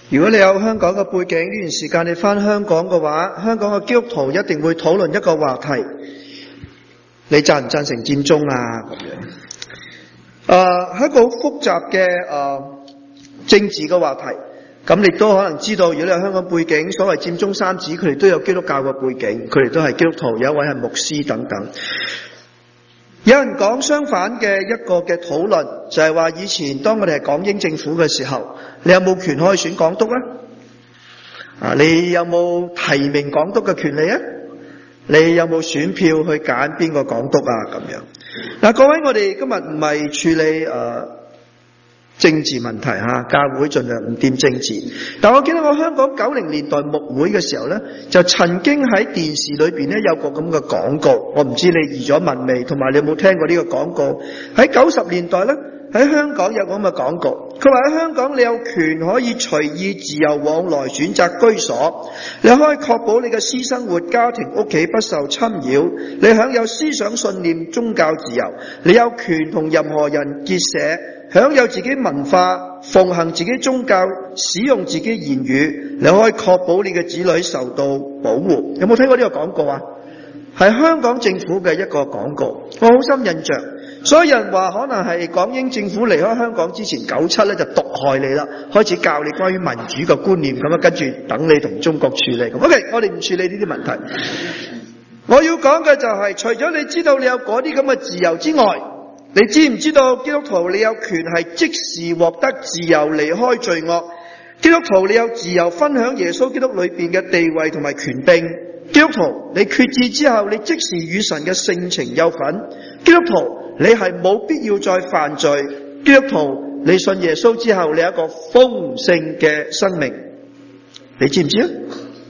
如果你有香港嘅背景，呢段時間你返香港嘅話，香港嘅基督徒一定會討論一個話題，你贊唔贊成佔中啊？咁樣，係一個好複雜嘅政治嘅話題。咁你都可能知道，如果你有香港背景，所謂佔中三子，佢哋都有基督教嘅背景，佢哋都係基督徒，有一位係牧師等等。有人講相反嘅一個嘅討論，就係話以前當我哋係港英政府嘅時候，你有冇權可以選港督啊？你有冇提名港督嘅權利啊？你有冇選票去揀邊個港督啊？咁樣嗱，各位，我哋今日唔係處理政治問題吓，教會盡量唔掂政治。但我記得我香港90年代牧會嘅時候呢，就曾經喺電視裏邊呢有個咁嘅廣告，我唔知你移咗民未，同埋你有冇聽過呢個廣告？喺90年代呢，喺香港有個咁嘅廣告，佢話喺香港你有權可以隨意自由往來選擇居所，你可以確保你嘅私生活、家庭、屋企不受侵擾，你享有思想信念、宗教自由，你有權同任何人結社，享有自己文化，奉行自己宗教，使用自己言語，你可以確保你嘅子女受到保護。有冇聽過呢個廣告啊？係香港政府嘅一個廣告，我好深印象。所以有人話可能係港英政府離開香港之前97咧就毒害你啦，開始教你關於民主嘅觀念，咁跟住等你同中國處理。OK， 我哋唔處理呢啲問題。我要講嘅就係，除咗你知道你有嗰啲咁嘅自由之外，你知唔知道基督徒你有權係即時獲得自由離開罪惡？基督徒你有自由分享耶穌基督裏邊嘅地位同埋權柄。基督徒你決志之後，你即時與神嘅性情有份。基督徒你係冇必要再犯罪。基督徒你信耶穌之後，你有一個豐盛嘅生命。你知唔知啊？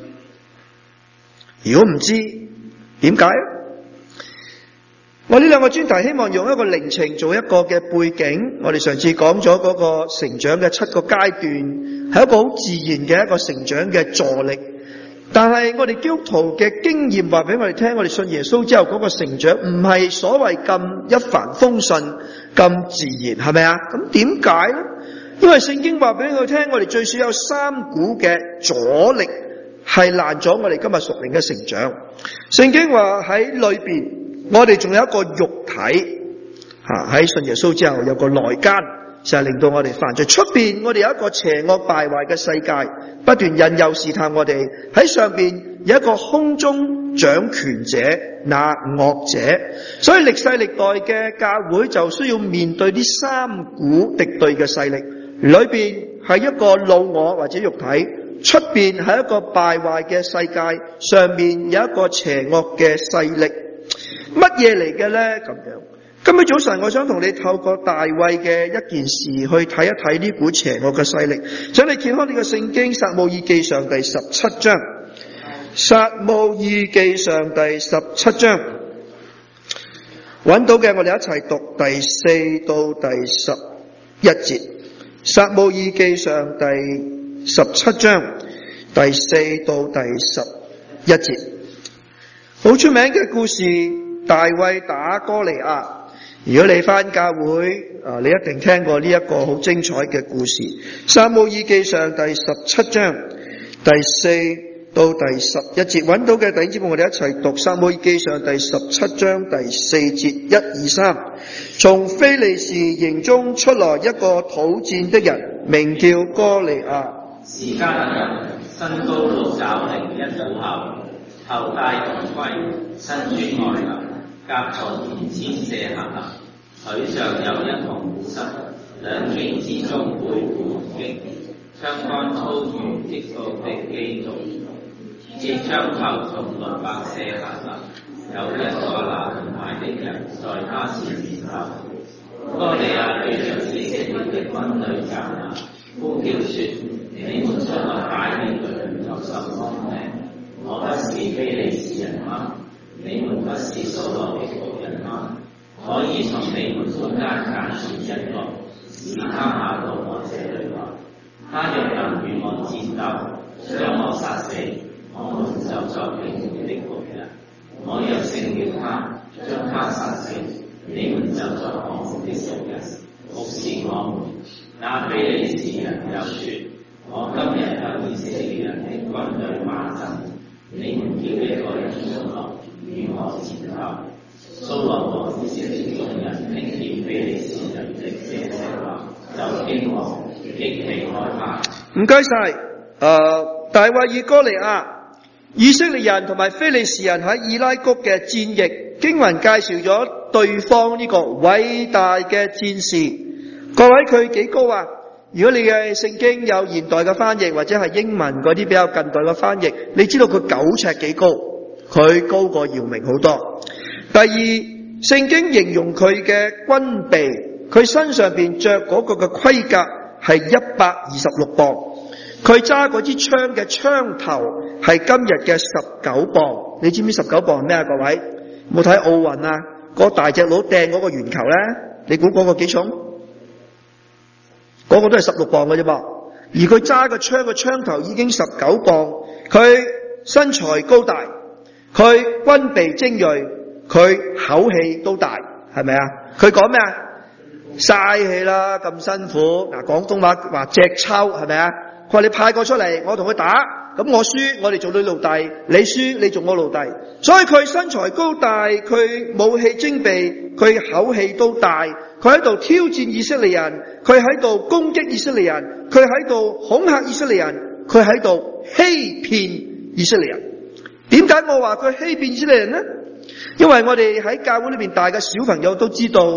如果唔知，點解？我呢兩個專題希望用一個靈程做一個嘅背景。我哋上次講咗嗰個成長嘅7個階段，係一個好自然嘅一個成長嘅助力。但係我哋基督徒嘅經驗話俾我哋聽，我哋信耶穌之後嗰個成長唔係所謂咁一帆風順咁自然，係咪啊？咁點解呢？因為聖經話俾我哋聽，我哋最少有3股嘅阻力係攔咗我哋今日屬靈嘅成長。聖經話喺裏邊，我哋仲有一個肉體喺信耶穌之後有個內奸，就係令到我哋犯罪。出邊我哋有一個邪惡敗壞嘅世界，不斷引誘試探我哋。喺上邊有一個空中掌權者，那惡者。所以歷世歷代嘅教會就需要面對呢3股敵對嘅勢力。裏邊係一個老我或者肉體，出邊係一個敗壞嘅世界，上面有一個邪惡嘅勢力。乜嘢嚟嘅呢？咁樣，今日早晨我想同你透過大衛嘅一件事去睇一睇呢股邪惡嘅勢力。請你揭開呢個聖經撒母耳記上第17章，撒母耳記上第17章，揾到嘅我哋一齊讀第4到第11節。撒母耳記上第17章第4到第11節，好出名嘅故事，大衛打哥利亞。如果你返教會，你一定聽過呢一個好精彩嘅故事。撒母耳記上第17章第4到第11節，揾到嘅弟兄姊妹，我哋一齊讀撒母耳記上第17章第4節，1、2、3。從非利士營中出來一個討戰的人，名叫哥利亞， 是迦特人，身高6肘零1虎口，頭戴銅盔，身穿外袍，甲從田間卸下來，腿上有一銅鼓瑟，兩頸之中背負銅戟，槍桿粗如擊刀的機刀，這槍頭從倫伯卸下來，有一個拿盾牌的人在他前面走。哥利亞對着以色列的軍隊站立，呼叫說：你們出來擺你們作什麼呢？我不是非利士人嗎？你們不是掃羅的僕人嗎？可以從你們中間揀選一個，使他下到我這裏來。他若能與我戰鬥，將我殺死，我們就作你們的僕人；我若勝了他，將他殺死，你們就作我們的僕人，服侍我們。那非利士人又說：我今日色列人的軍隊馬陣，你們叫一個人出來與我前頭。蘇羅和以色列眾人聽見非利士人的這些話，就驚惶極其害怕。 唔該晒。大衛與哥利亞，以色列人同埋非利士人喺以拉谷嘅戰役，經文介紹咗對方呢個偉大嘅戰士。各位，佢幾高啊？如果你嘅聖經有現代嘅翻譯或者係英文嗰啲比較近代嘅翻譯，你知道佢9尺幾高，佢高過姚明好多。第二，聖經形容佢嘅軍備，佢身上邊着嗰個嘅盔甲係126磅，佢揸嗰支槍嘅槍頭係今日嘅19磅。你知唔知19磅係咩啊？各位冇睇奧運啊？嗰大隻佬掟嗰個圓球咧，你估嗰個幾重？嗰個都係16磅嘅啫噃。而佢揸個槍嘅槍頭已經19磅，佢身材高大，佢軍備精銳，佢口氣都大，係咪啊？佢講咩啊？嘥氣啦，咁辛苦。嗱，廣東話話隻抽，係咪啊？佢話你派個出嚟，我同佢打，咁我輸，我哋做你奴隸；你輸，你做我奴隸。所以佢身材高大，佢武器精備，佢口氣都大，佢喺度挑戰以色列人，佢喺度攻擊以色列人，佢喺度恐嚇以色列人，佢喺度欺騙以色列人。點解我話佢欺騙以色列人呢？因為我哋喺教會裏面大嘅小朋友都知道，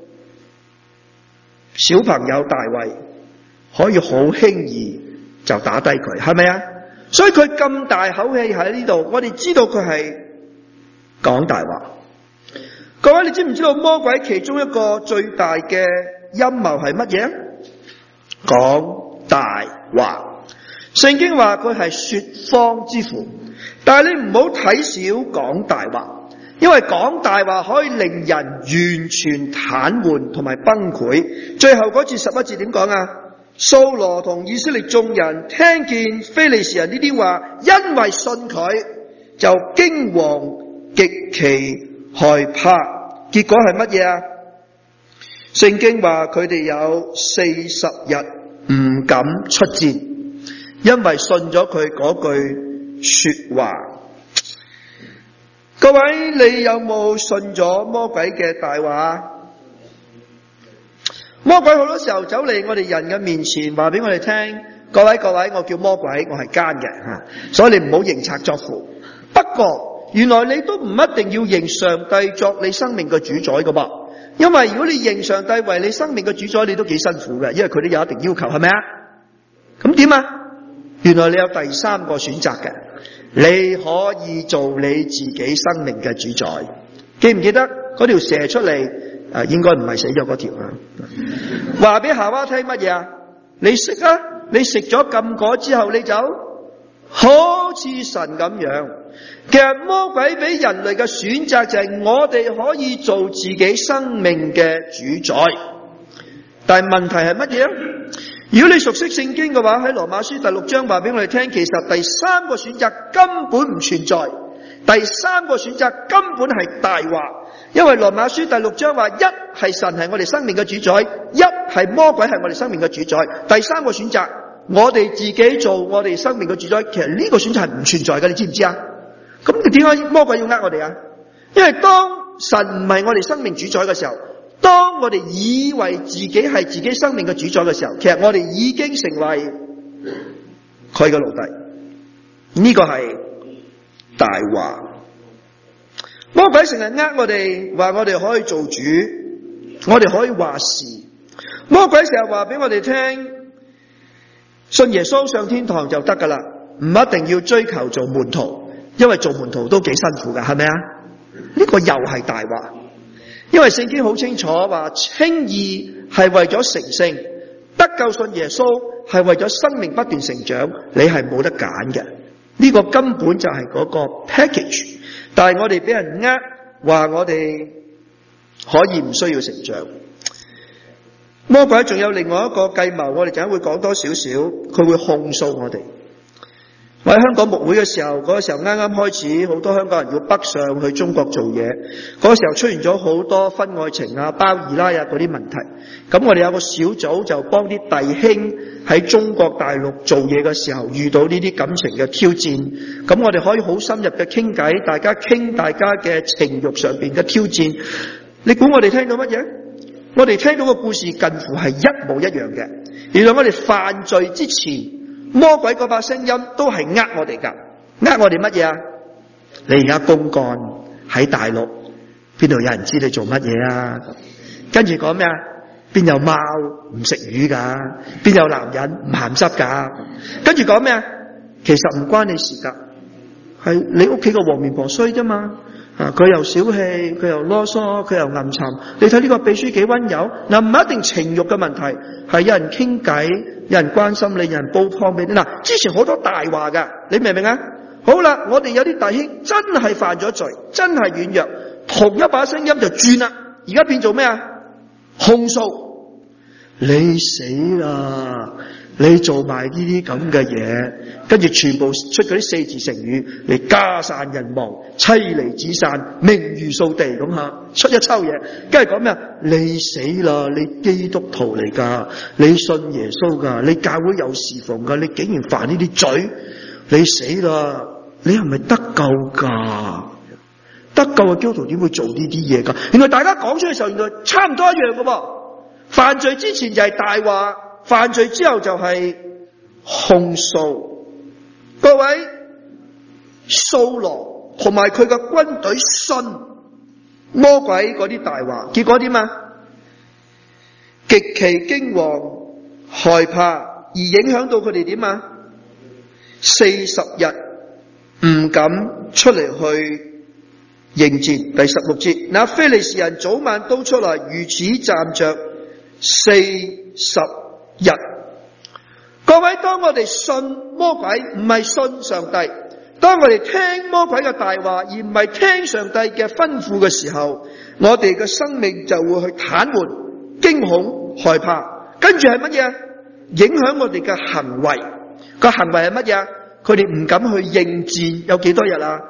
小朋友大衛可以好輕易就打低佢，係咪啊？所以佢咁大口氣喺呢度，我哋知道佢係講大話。各位，你知唔知道魔鬼其中一個最大嘅陰謀係乜嘢？講大話。聖經話佢係說謊之父，但係你唔好睇小講大話。因為講大話可以令人完全癱瘓同埋崩潰。最後嗰節11節點講啊？掃羅同以色列眾人聽見非利士人呢啲話，因為信佢就驚惶極其害怕。結果係乜嘢啊？聖經話佢哋有40日唔敢出戰，因為信咗佢嗰句說話。各位，你有冇信咗魔鬼嘅大話？魔鬼好多時候走嚟我哋人嘅面前，話俾我哋聽：各位，我叫魔鬼，我係奸嘅吓，所以你唔好認賊作父。不過原來你都唔一定要認上帝作你生命嘅主宰㗎噃，因為如果你認上帝為你生命嘅主宰，你都幾辛苦嘅，因為佢都有一定要求，係咪啊？咁點啊？原來你有第3個選擇嘅。你可以做你自己生命嘅主宰。記唔記得嗰條蛇出嚟？應該唔係死咗嗰條啊。話俾夏娃聽乜嘢啊？你食啊，你食咗禁果之後，你就好似神咁樣。其實魔鬼俾人類嘅選擇就係我哋可以做自己生命嘅主宰，但係問題係乜嘢啊？如果你熟悉聖經嘅話，喺羅馬書第6章話俾我哋聽，其實第3個選擇根本唔存在，第3個選擇根本係大話。因為羅馬書第6章話，一係神係我哋生命嘅主宰，一係魔鬼係我哋生命嘅主宰。第3個選擇我哋自己做我哋生命嘅主宰，其實呢個選擇係唔存在嘅，你知唔知啊？咁你點解魔鬼要呃我哋啊？因為當神唔係我哋生命主宰嘅時候，當我哋以為自己係自己生命嘅主宰嘅時候，其實我哋已經成為佢嘅奴隸。呢個係大話。魔鬼成日呃我哋，話我哋可以做主，我哋可以話事。魔鬼成日話俾我哋聽，信耶穌上天堂就得噶啦，唔一定要追求做門徒，因為做門徒都幾辛苦噶，係咪啊？呢個又係大話。因為聖經好清楚話，稱義係為咗成聖，得救信耶穌係為咗生命不斷成長，你係冇得揀嘅。呢個根本就係嗰個 package。但係我哋俾人呃，話我哋可以唔需要成長。魔鬼仲有另外一個計謀，我哋陣間會講多少少，佢會控訴我哋。 我喺香港牧會嘅時候，嗰個時候啱啱開始，好多香港人要北上去中國做嘢。嗰個時候出現咗好多婚外情啊、包二奶啊嗰啲問題。咁我哋有個小組就幫啲弟兄喺中國大陸做嘢嘅時候遇到呢啲感情嘅挑戰。咁我哋可以好深入嘅傾偈，大家傾大家嘅情慾上邊嘅挑戰。你估我哋聽到乜嘢？我哋聽到個故事近乎係一模一樣嘅。原來我哋犯罪之前，魔鬼嗰把聲音都係我哋㗎，我哋乜嘢啊？你而家公幹喺大陸，邊度有人知你做乜嘢啊？跟住講咩啊？邊有貓唔食魚㗎？邊有男人唔鹹濕㗎？跟住講咩啊？其實唔關你事㗎，係你屋企個黃面婆衰啫嘛。佢又小氣，佢又囉嗦，佢又暗沉。你睇呢個秘書幾溫柔，嗱，唔係一定情慾嘅問題，係有人傾偈，有人關心你，有人煲湯俾你。嗱，之前好多大話㗎，你明唔明啊？好啦，我哋有啲弟兄真係犯咗罪，真係軟弱，同一把聲音就轉啦，而家變做咩啊？控訴，你死啦！你做埋呢啲咁嘅嘢，跟住全部出嗰啲四字成語嚟家散人亡、妻離子散、名譽掃地咁吓，出一抽嘢，跟住講咩啊？你死啦！你基督徒嚟噶，你信耶穌噶，你教會有侍奉噶，你竟然犯呢啲罪，你死啦！你係咪得救噶？得救嘅基督徒點會做呢啲嘢噶？原來大家講出嘅時候，原來差唔多一樣噶噃。犯罪之前就係大話。犯罪之後就係控訴。各位，掃羅同埋佢嘅軍隊信魔鬼嗰啲大話，結果點啊？極其驚惶害怕，而影響到佢哋點啊？40日唔敢出嚟去迎戰。第16節，那非利士人早晚都出來，如此站着40日。各位，當我哋信魔鬼，唔係信上帝；當我哋聽魔鬼嘅大話，而唔係聽上帝嘅吩咐嘅時候，我哋嘅生命就會去癱瘓、驚恐、害怕。跟住係乜嘢？影響我哋嘅行為。個行為係乜嘢？佢哋唔敢去應戰。有幾多日啊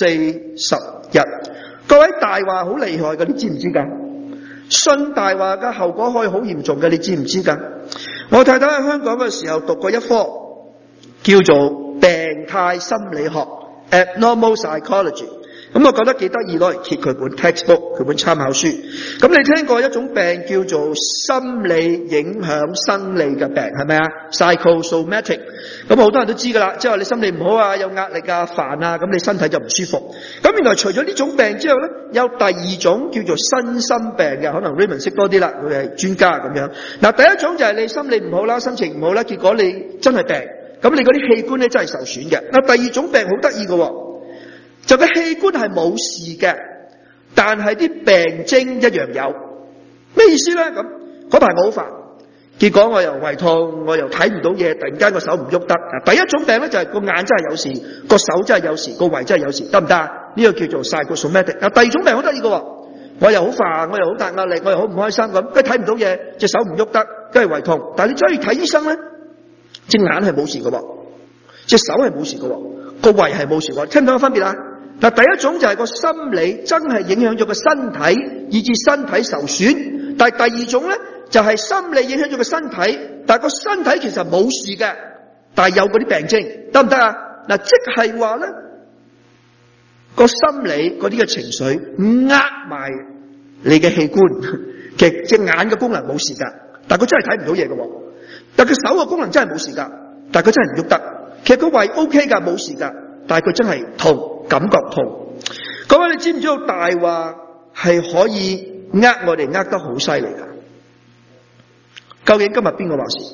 ？40日。各位，大話好厲害嘅，你知唔知㗎？信大話嘅後果可以好嚴重嘅，你知唔知㗎？我太太喺香港嘅時候讀過一科叫做病態心理學 （Abnormal Psychology）。咁我覺得幾得意，攞嚟揭佢本 textbook， 佢本參考書。咁你聽過一種病叫做心理影響生理嘅病，係咪啊 ？Psychosomatic。咁好多人都知噶啦，即係話你心理唔好啊，有壓力啊、煩啊，咁你身體就唔舒服。咁原來除咗呢種病之後咧，有第二種叫做身心病嘅，可能 Raymond 識多啲啦，佢係專家咁樣。嗱，第一種就係你心理唔好啦，心情唔好啦，結果你真係病，咁你嗰啲器官咧真係受損嘅。嗱，第二種病好得意嘅。就個器官係冇事嘅，但係啲病徵一樣有。咩意思咧？咁嗰排我好煩，結果我又胃痛，我又睇唔到嘢，突然間個手唔喐得。第一種病咧就係個眼真係有事，個手真係有事，個胃真係有事，得唔得啊？呢個叫做 psychosomatic。第二種病好得意嘅，我又好煩，我又好大壓力，我又好唔開心咁，跟住睇唔到嘢，隻手唔喐得，跟住胃痛。但係你走去睇醫生咧，隻眼係冇事嘅，隻手係冇事嘅，個胃係冇事嘅，聽唔聽到分別啊？嗱，第一種就係個心理真係影響咗個身體，以致身體受損。但係第二種咧，就係心理影響咗個身體，但係個身體其實冇事嘅，但係有嗰啲病徵，得唔得啊？嗱，即係話咧，個心理嗰啲嘅情緒埋你嘅器官，其實隻眼嘅功能冇事噶，但係佢真係睇唔到嘢嘅。但係佢手嘅功能真係冇事噶，但係佢真係唔喐得。其實佢胃 OK 噶，冇事噶，但係佢真係痛，感覺痛。各位，你知唔知道大話係可以我哋得好犀利噶？究竟今日邊個話事？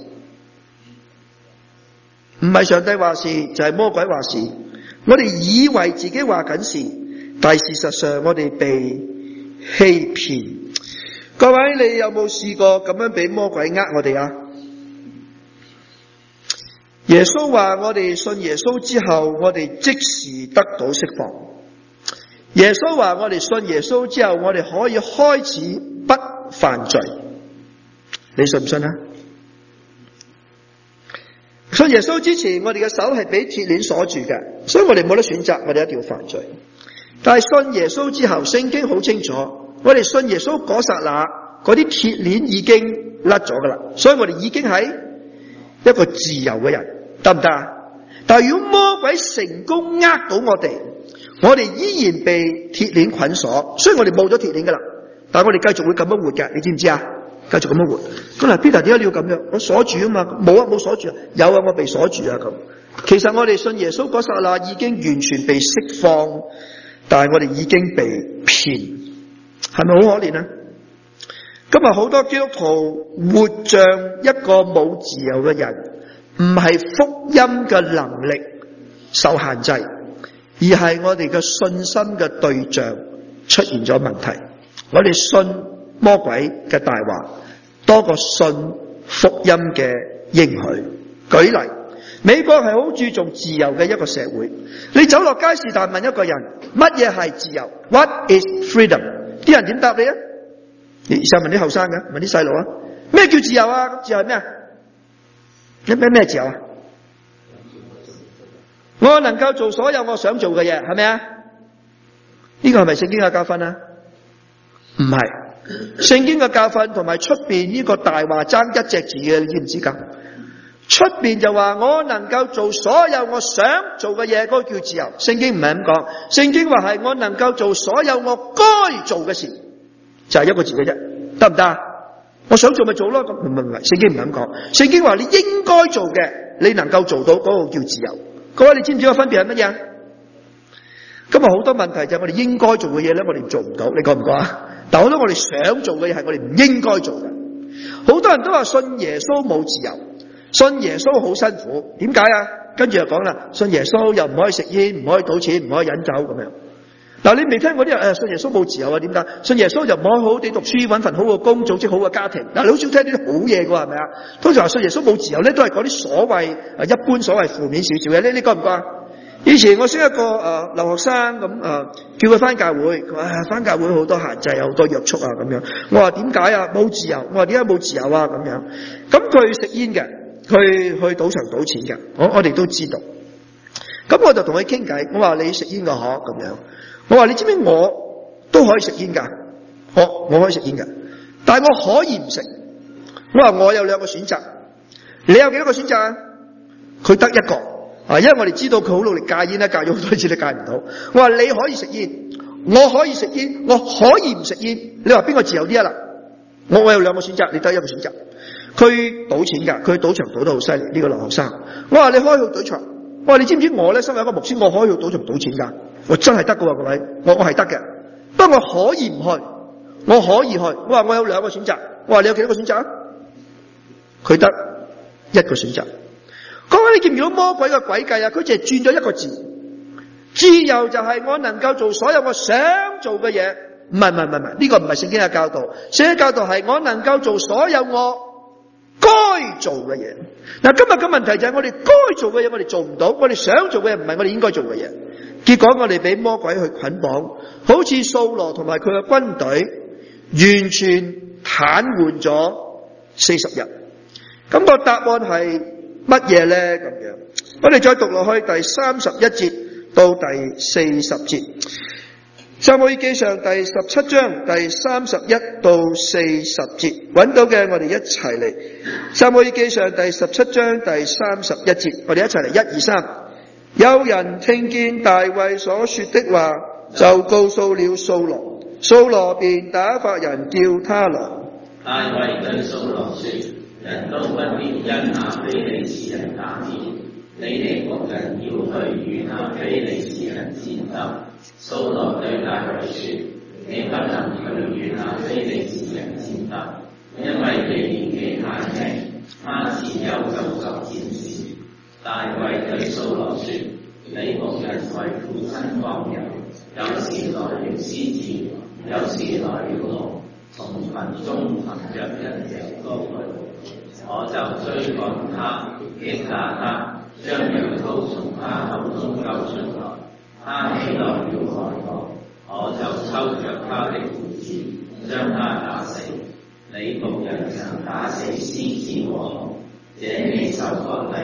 唔係上帝話事，就係魔鬼話事。我哋以為自己話緊事，但係事實上我哋被欺騙。各位，你有冇試過咁樣俾魔鬼我哋啊？耶穌話我哋信耶穌之後，我哋即時得到釋放。耶穌話我哋信耶穌之後，我哋可以開始不犯罪。你信唔信啊？所信耶穌之前，我哋嘅手係俾鐵鏈鎖住嘅，所以我哋冇得選擇，我哋一定要犯罪。但係信耶穌之後，聖經好清楚，我哋信耶穌嗰剎那，嗰啲鐵鏈已經甩咗噶啦，所以我哋已經係一個自由嘅人，得唔得啊？但係如果魔鬼成功呃到我哋依然被鐵鏈捆鎖，所以我哋冇咗鐵鏈噶啦，但係我哋繼續會咁樣活嘅，你知唔知啊？繼續咁樣活。咁嗱 ，Peter 點解你要咁樣？我鎖住啊嘛，冇鎖住啊，有啊，我被鎖住啊咁。其實我哋信耶穌嗰剎那已經完全被釋放，但係我哋已經被騙，係咪好可憐啊？今日好多基督徒活像一個冇自由嘅人，唔係福音嘅能力受限制，而係我哋嘅信心嘅對象出現咗問題。我哋信魔鬼嘅大話多過信福音嘅應許。舉例，美國係好注重自由嘅一個社會，你走落街是但問一個人乜嘢係自由 ，What is freedom？ 啲人點答你啊？你試下問啲後生嘅，問啲細路啊，咩叫自由啊？自由係咩啊？咩自由啊？我能夠做所有我想做嘅嘢，係咪啊？呢個係咪聖經嘅教訓啊？唔係，聖經嘅教訓同埋出邊呢個大話爭一隻字嘅，你知唔知噶？出邊就話我能夠做所有我想做嘅嘢，嗰個叫自由。聖經唔係咁講，聖經話係我能夠做所有我該做嘅事，就係一個字嘅啫，得唔得？我想做咪做咯，咁唔係，聖經唔係咁講。聖經話你應該做嘅，你能夠做到，嗰個叫自由。各位，你知唔知個分別係乜嘢？今日好多問題就係我哋應該做嘅嘢咧，我哋做唔到，你覺唔覺啊？但好多我哋想做嘅嘢係我哋唔應該做嘅。好多人都話信耶穌冇自由，信耶穌好辛苦，點解啊？跟住就講啦，信耶穌又唔可以食煙，唔可以賭錢，唔可以飲酒咁樣。嗱，你未聽過啲人信耶穌冇自由啊？點解？信耶穌就唔可以好好地讀書，搵份好嘅工，組織好嘅家庭。嗱，你好少聽啲好嘢㗎，係咪啊？通常話信耶穌冇自由咧，都係講啲所謂一般所謂負面少少嘅。你覺唔覺啊？以前我識一個留學生咁叫佢翻教會，佢話翻教會好多限制，有好多約束啊咁樣。我話點解啊？冇自由。我話點解冇自由啊？咁樣。咁佢食煙嘅，佢去賭場賭錢嘅，我哋都知道。咁我就同佢傾偈，我話你食煙㗎嗬咁樣。我話你知唔知我都可以食煙㗎？我可以食煙㗎，但係我可以唔食。我話我有兩個選擇，你有幾多個選擇啊？佢得一個啊，因為我哋知道佢好努力戒煙咧，戒咗好多次都戒唔到。我話你可以食煙，我可以食煙，我可以唔食煙。你話邊個自由啲啊？嗱，我有兩個選擇，你得一個選擇。佢賭錢㗎，佢賭場賭得好犀利。呢個留學生，我話你可以去賭場。我話你知唔知我咧身為一個牧師，我可以去賭場賭錢㗎？我真係得㗎喎，各位，我係得嘅。不過我可以唔去，我可以去。我話我有兩個選擇。我話你有幾多個選擇啊？佢得一個選擇。各位，你見唔見到魔鬼嘅詭計啊？佢淨係轉咗一個字，自由就係我能夠做所有我想做嘅嘢。唔係，呢個唔係聖經嘅教導。聖經嘅教導係我能夠做所有我該做嘅嘢。嗱，今日嘅問題就係我哋該做嘅嘢我哋做唔到，我哋想做嘅嘢唔係我哋應該做嘅嘢。結果我哋俾魔鬼去捆綁，好似掃羅同埋佢嘅軍隊完全癱瘓咗40日。咁個答案係乜嘢咧？咁樣，我哋再讀落去第31節到第40節。撒母耳記上第17章第31到40節，揾到嘅我哋一齊嚟。撒母耳記上第17章第31節，我哋一齊嚟，1、2、3。有人聽見大衛所說的話，就告訴了掃羅，掃羅便打發人叫他來。 大衛對掃羅說：人都不必因那非利士人打仗，你哋僕人要去與那非利士人戰鬥。掃羅對大衛說：你不能去與那非利士人戰鬥，因為你年紀太輕，他自幼就作戰士。大衛對掃羅說：你僕人為父親放牛，有時來了獅子，有時來了龍，從群中憑着一隻羔羊，我就追趕他，擊打他，將羊羔從他口中救出來。他起來要害我，我就抽着他的鬍子，將他打死。你僕人曾打死獅子和龍，這你受割禮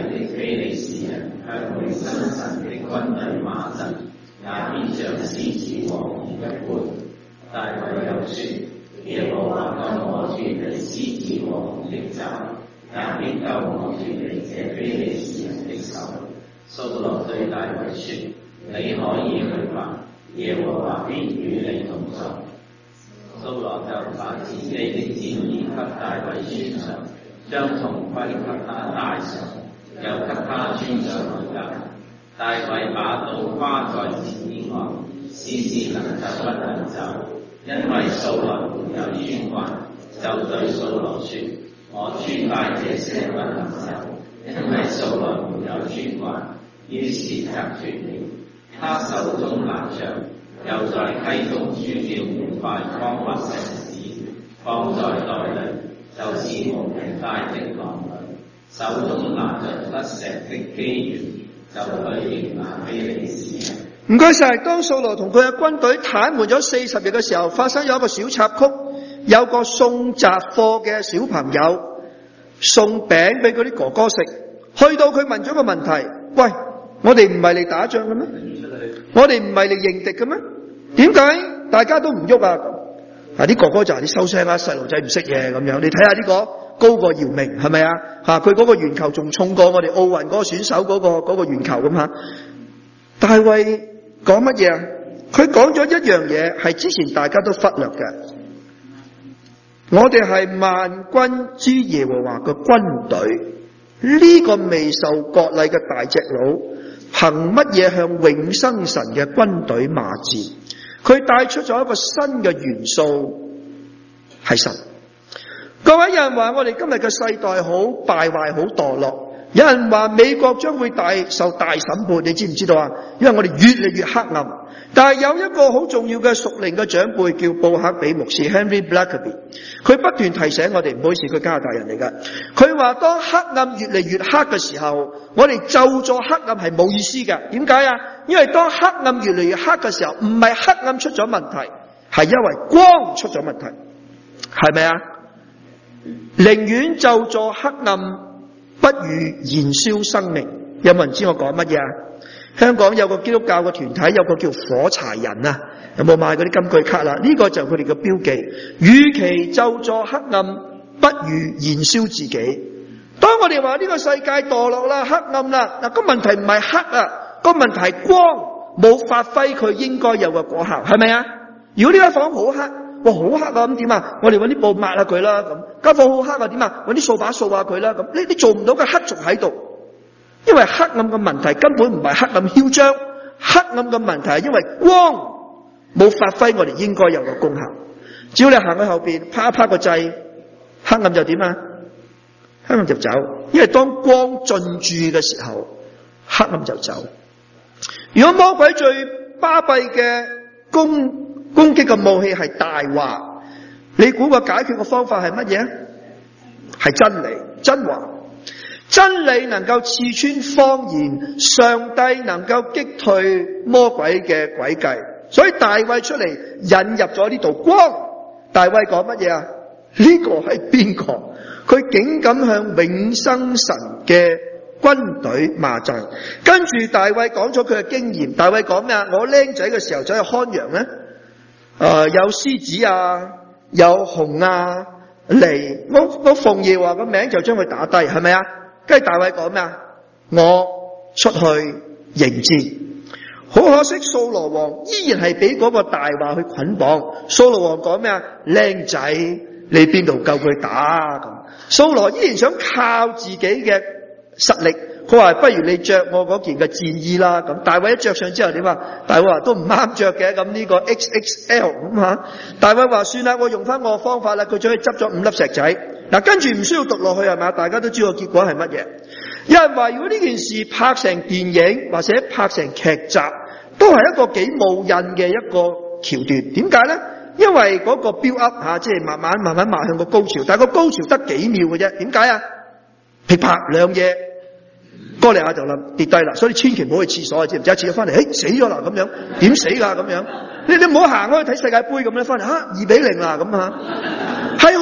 的非利士人向永生神的軍隊罵陣，也必像獅子王一般。大衛又說：耶和華救我脱離獅子王的爪，也必救我脱離這非利士人的手。掃羅對大衛說：你可以去吧，耶和華必與你同在。掃羅就把自己的戰衣給大衛穿上，將銅盔給他戴上，又給他穿上盔甲。大衛把刀掛在戰衣外，獅子能就不能走，因為掃羅沒有穿環，就對掃羅說：我穿戴這些不能走，因為掃羅沒有穿環。於是隔絕了。他手中拿杖，又在溪中鑄了5塊光滑石子，放在袋裏，就是無平帶的囊裏。手中拿着得石的機緣，就去迎拿非利士人。 唔該晒。當掃羅同佢嘅軍隊癱瘓咗40日嘅時候，發生咗一個小插曲，有個送雜貨嘅小朋友送餅俾嗰啲哥哥食，去到佢問咗個問題：喂，我哋唔係嚟打仗嘅咩？我哋唔係嚟迎敵嘅咩？點解大家都唔喐啊？啲哥哥就話：你收聲啦，細路仔唔識嘢咁樣。你睇下呢個高過姚明係咪啊？佢嗰個圓球仲重過我哋奧運嗰個選手嗰個圓球咁吓。大衛講乜嘢啊？佢講咗一樣嘢係之前大家都忽略嘅。我哋係萬軍之耶和華嘅軍隊。呢個未受割禮嘅大隻佬，憑乜嘢向永生神嘅軍隊罵戰？佢帶出咗一個新嘅元素，係神。各位，有人話我哋今日嘅世代好敗壞、好墮落。有人話美國將會受大審判，你知唔知道啊？因為我哋越嚟越黑暗。但係有一個好重要嘅屬靈嘅長輩叫布克比牧師 Henry Blackaby， 佢不斷提醒我哋，唔好意思，佢加拿大人嚟㗎。佢話當黑暗越嚟越黑嘅時候，我哋咒咗黑暗係冇意思㗎。點解啊？因為當黑暗越嚟越黑嘅時候，唔係黑暗出咗問題，係因為光出咗問題，係咪啊？寧願咒咗黑暗，不如燃燒生命。有冇人知我講乜嘢啊？香港有個基督教嘅團體，有個叫火柴人啊，有冇買嗰啲金句卡啦？呢個就係佢哋嘅標記。與其咒詛黑暗，不如燃燒自己。當我哋話呢個世界墮落啦、黑暗啦，嗱，個問題唔係黑啊，個問題係光冇發揮佢應該有嘅果效，係咪啊？如果呢間房好黑，哇，好黑啊，咁點啊？我哋揾啲布抹下佢啦，咁間房好黑啊，點啊？揾啲掃把掃下佢啦，咁你做唔到嘅，黑仲喺度。因為黑暗嘅問題根本唔係黑暗囂張，黑暗嘅問題係因為光冇發揮我哋應該有嘅功效。只要你行去後邊啪一啪個掣，黑暗就點啊？黑暗就走。因為當光進駐嘅時候，黑暗就走。如果魔鬼最巴閉嘅攻擊嘅武器係大話，你估個解決嘅方法係乜嘢？係真理、真話。真理能夠刺穿謊言，上帝能夠擊退魔鬼嘅詭計，所以大衛出嚟引入咗呢道光。大衛講乜嘢啊？呢個係邊個？佢竟敢向永生神嘅軍隊罵陣。跟住大衛講咗佢嘅經驗。大衛講咩啊？我僆仔嘅時候走去看羊咧，有獅子啊，有熊啊嚟，我奉耶和華個名就將佢打低，係咪啊？跟住大衛講咩啊？我出去迎戰。好可惜，掃羅王依然係俾嗰個大話去捆綁。掃羅王講咩啊？僆仔，你邊度夠佢打啊？咁掃羅依然想靠自己嘅實力。佢話不如你着我嗰件嘅戰衣啦。咁大衛一着上之後點啊？大衛話都唔啱着嘅。咁呢個 XXL 咁吓。大衛話算啦，我用翻我嘅方法啦。佢再執咗5粒石仔。嗱，跟住唔需要讀落去係嘛？大家都知道結果係乜嘢。有人話如果呢件事拍成電影或者拍成劇集，都係一個幾冇癮嘅一個橋段。點解咧？因為嗰個 build up 吓，即係慢慢邁向個高潮，但係個高潮得幾秒嘅啫。點解啊？噼啪兩嘢，過嚟下就冧跌低啦。所以你千祈唔好去廁所，知唔知？一次翻嚟，死咗啦咁樣，點死噶咁樣？你唔好行開去睇世界盃咁咧，翻嚟2-0啦咁吓，係好冇癮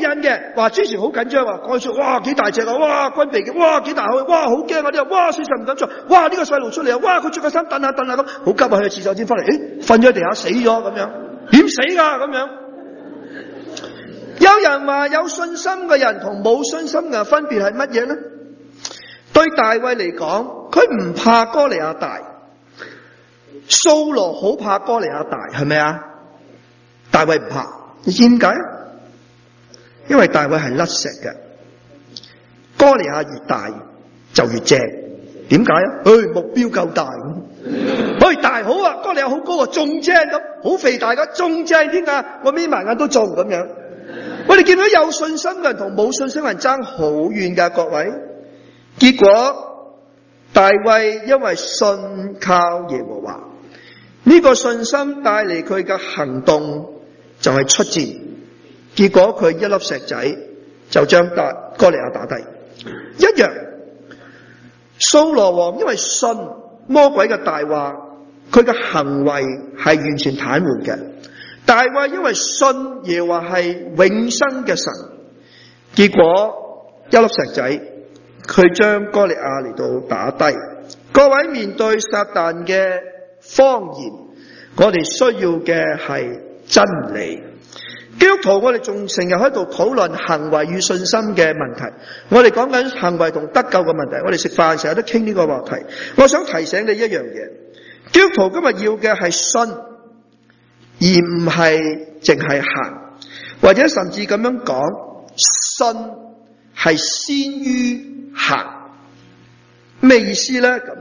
癮嘅，話之前好緊張啊，講出哇幾大隻啊，哇軍備嘅，哇幾大口，哇好驚啊啲啊，哇死神唔敢做，哇呢個細路出嚟啊，哇佢着個衫蹬下咁，好急啊去廁所先翻嚟，瞓咗喺地下死咗咁樣，點死㗎咁樣？有人話有信心嘅人同冇信心嘅人分別係乜嘢呢？對大衛嚟講，佢唔怕哥利亞大，掃羅好怕哥利亞大，係咪啊？大衛唔怕，你知點解？因為大衛係甩石嘅，哥利亞越大就越正。點解啊？目標夠大，大好啊，哥利亞好高啊，仲正咁，好肥大噶，仲正添啊！我眯埋眼都中咁樣。我哋見到有信心嘅人同冇信心嘅人爭好遠噶，各位。結果大衛因為信靠耶和華，呢個信心帶嚟佢嘅行動就係出戰。結果佢一粒石仔就將哥利亞打低。一樣，掃羅王因為信魔鬼嘅大話，佢嘅行為係完全癱瘓嘅。大衛因為信耶和華係永生嘅神，結果一粒石仔佢將哥利亞嚟到打低。各位，面對撒旦嘅謊言，我哋需要嘅係真理。基督徒我哋仲成日喺度討論行為與信心嘅問題，我哋講緊行為同得救嘅問題，我哋食飯成日都傾呢個話題。我想提醒你一樣嘢，基督徒今日要嘅係信，而唔係淨係行，或者甚至咁樣講，信係先於行。咩意思呢？咁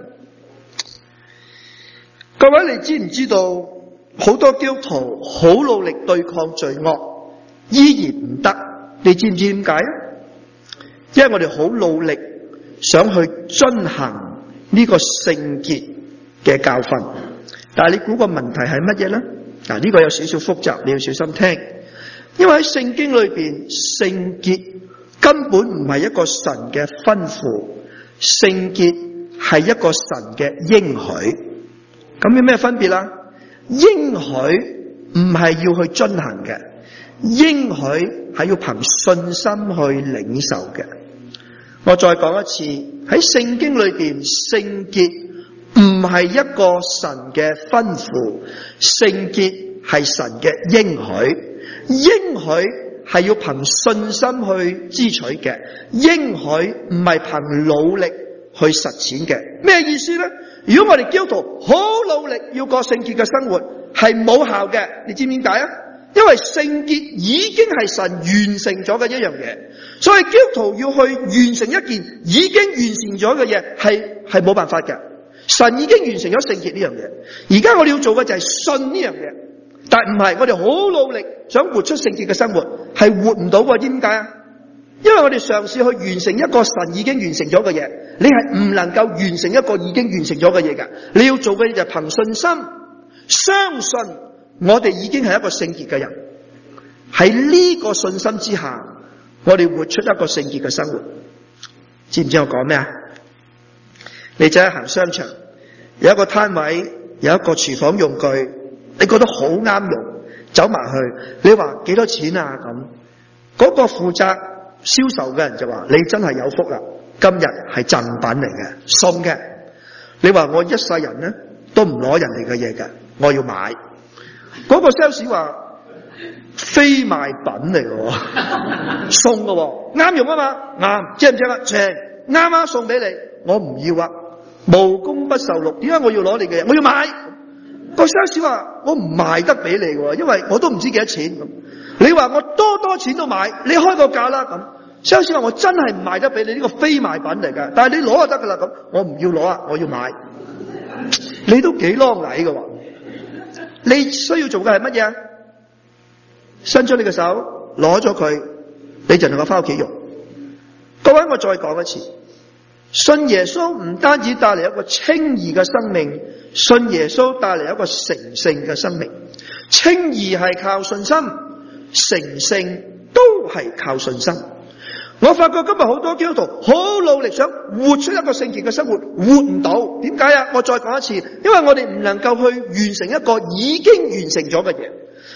各位，你知唔知道好多基督徒好努力對抗罪惡，依然唔得？你知唔知點解啊？因為我哋好努力想去遵行呢個聖潔嘅教訓，但係你估個問題係乜嘢呢？嗱，呢個有少少複雜，你要小心聽。因為喺聖經裏邊，聖潔根本唔係一個神嘅吩咐，聖潔係一個神嘅應許。咁有咩分別啦？應許唔係要去遵行嘅，應許係要憑信心去領受嘅。我再講一次，喺聖經裏邊，聖潔唔係一個神嘅吩咐，聖潔係神嘅應許。應許係要憑信心去支取嘅，應許唔係憑努力去實踐嘅。咩意思呢？如果我哋基督徒好努力要過聖潔嘅生活，係冇效嘅。你知唔知點解啊？因為聖潔已經係神完成咗嘅一樣嘢，所以基督徒要去完成一件已經完成咗嘅嘢，係冇辦法嘅。神已經完成咗聖潔呢樣嘢，而家我哋要做嘅就係信呢樣嘢，但唔係我哋好努力想活出聖潔嘅生活，係活唔到嘅。點解啊？因為我哋嘗試去完成一個神已經完成咗嘅嘢，你係唔能夠完成一個已經完成咗嘅嘢㗎。你要做嘅嘢就係憑信心，相信我哋已經係一個聖潔嘅人。喺呢個信心之下，我哋活出一個聖潔嘅生活。知唔知我講咩啊？你就係行商場，有一個攤位，有一個廚房用具，你覺得好啱用，走埋去，你話幾多錢啊？咁嗰個負責銷售嘅人就話：你真係有福啦，今日係贈品嚟嘅，送嘅。你話我一世人呢都唔攞人哋嘅嘢嘅，我要買。嗰個 sales 話：非賣品嚟嘅，送嘅，啱用啊嘛，啱，正唔正啊？正，啱啱送俾你，我唔要啊，無功不受祿。點解我要攞你嘅嘢？我要買。個 sales 話：我唔賣得俾你，因為我都唔知幾多錢。你話我多錢都買，你開個價啦。咁 sales 話：我真係唔賣得俾你，呢個非賣品嚟㗎，但係你攞就得噶啦。咁我唔要攞啊，我要買。你都幾啷禮嘅，你需要做嘅係乜嘢啊？伸出你嘅手，攞咗佢，你就能夠翻屋企用。各位，我再講一次，信耶穌唔單止帶嚟一個稱義嘅生命，信耶穌帶嚟一個成聖嘅生命。稱義係靠信心，成聖都係靠信心。我發覺今日好多基督徒好努力想活出一個聖潔嘅生活，活唔到。點解啊？我再講一次，因為我哋唔能夠去完成一個已經完成咗嘅嘢。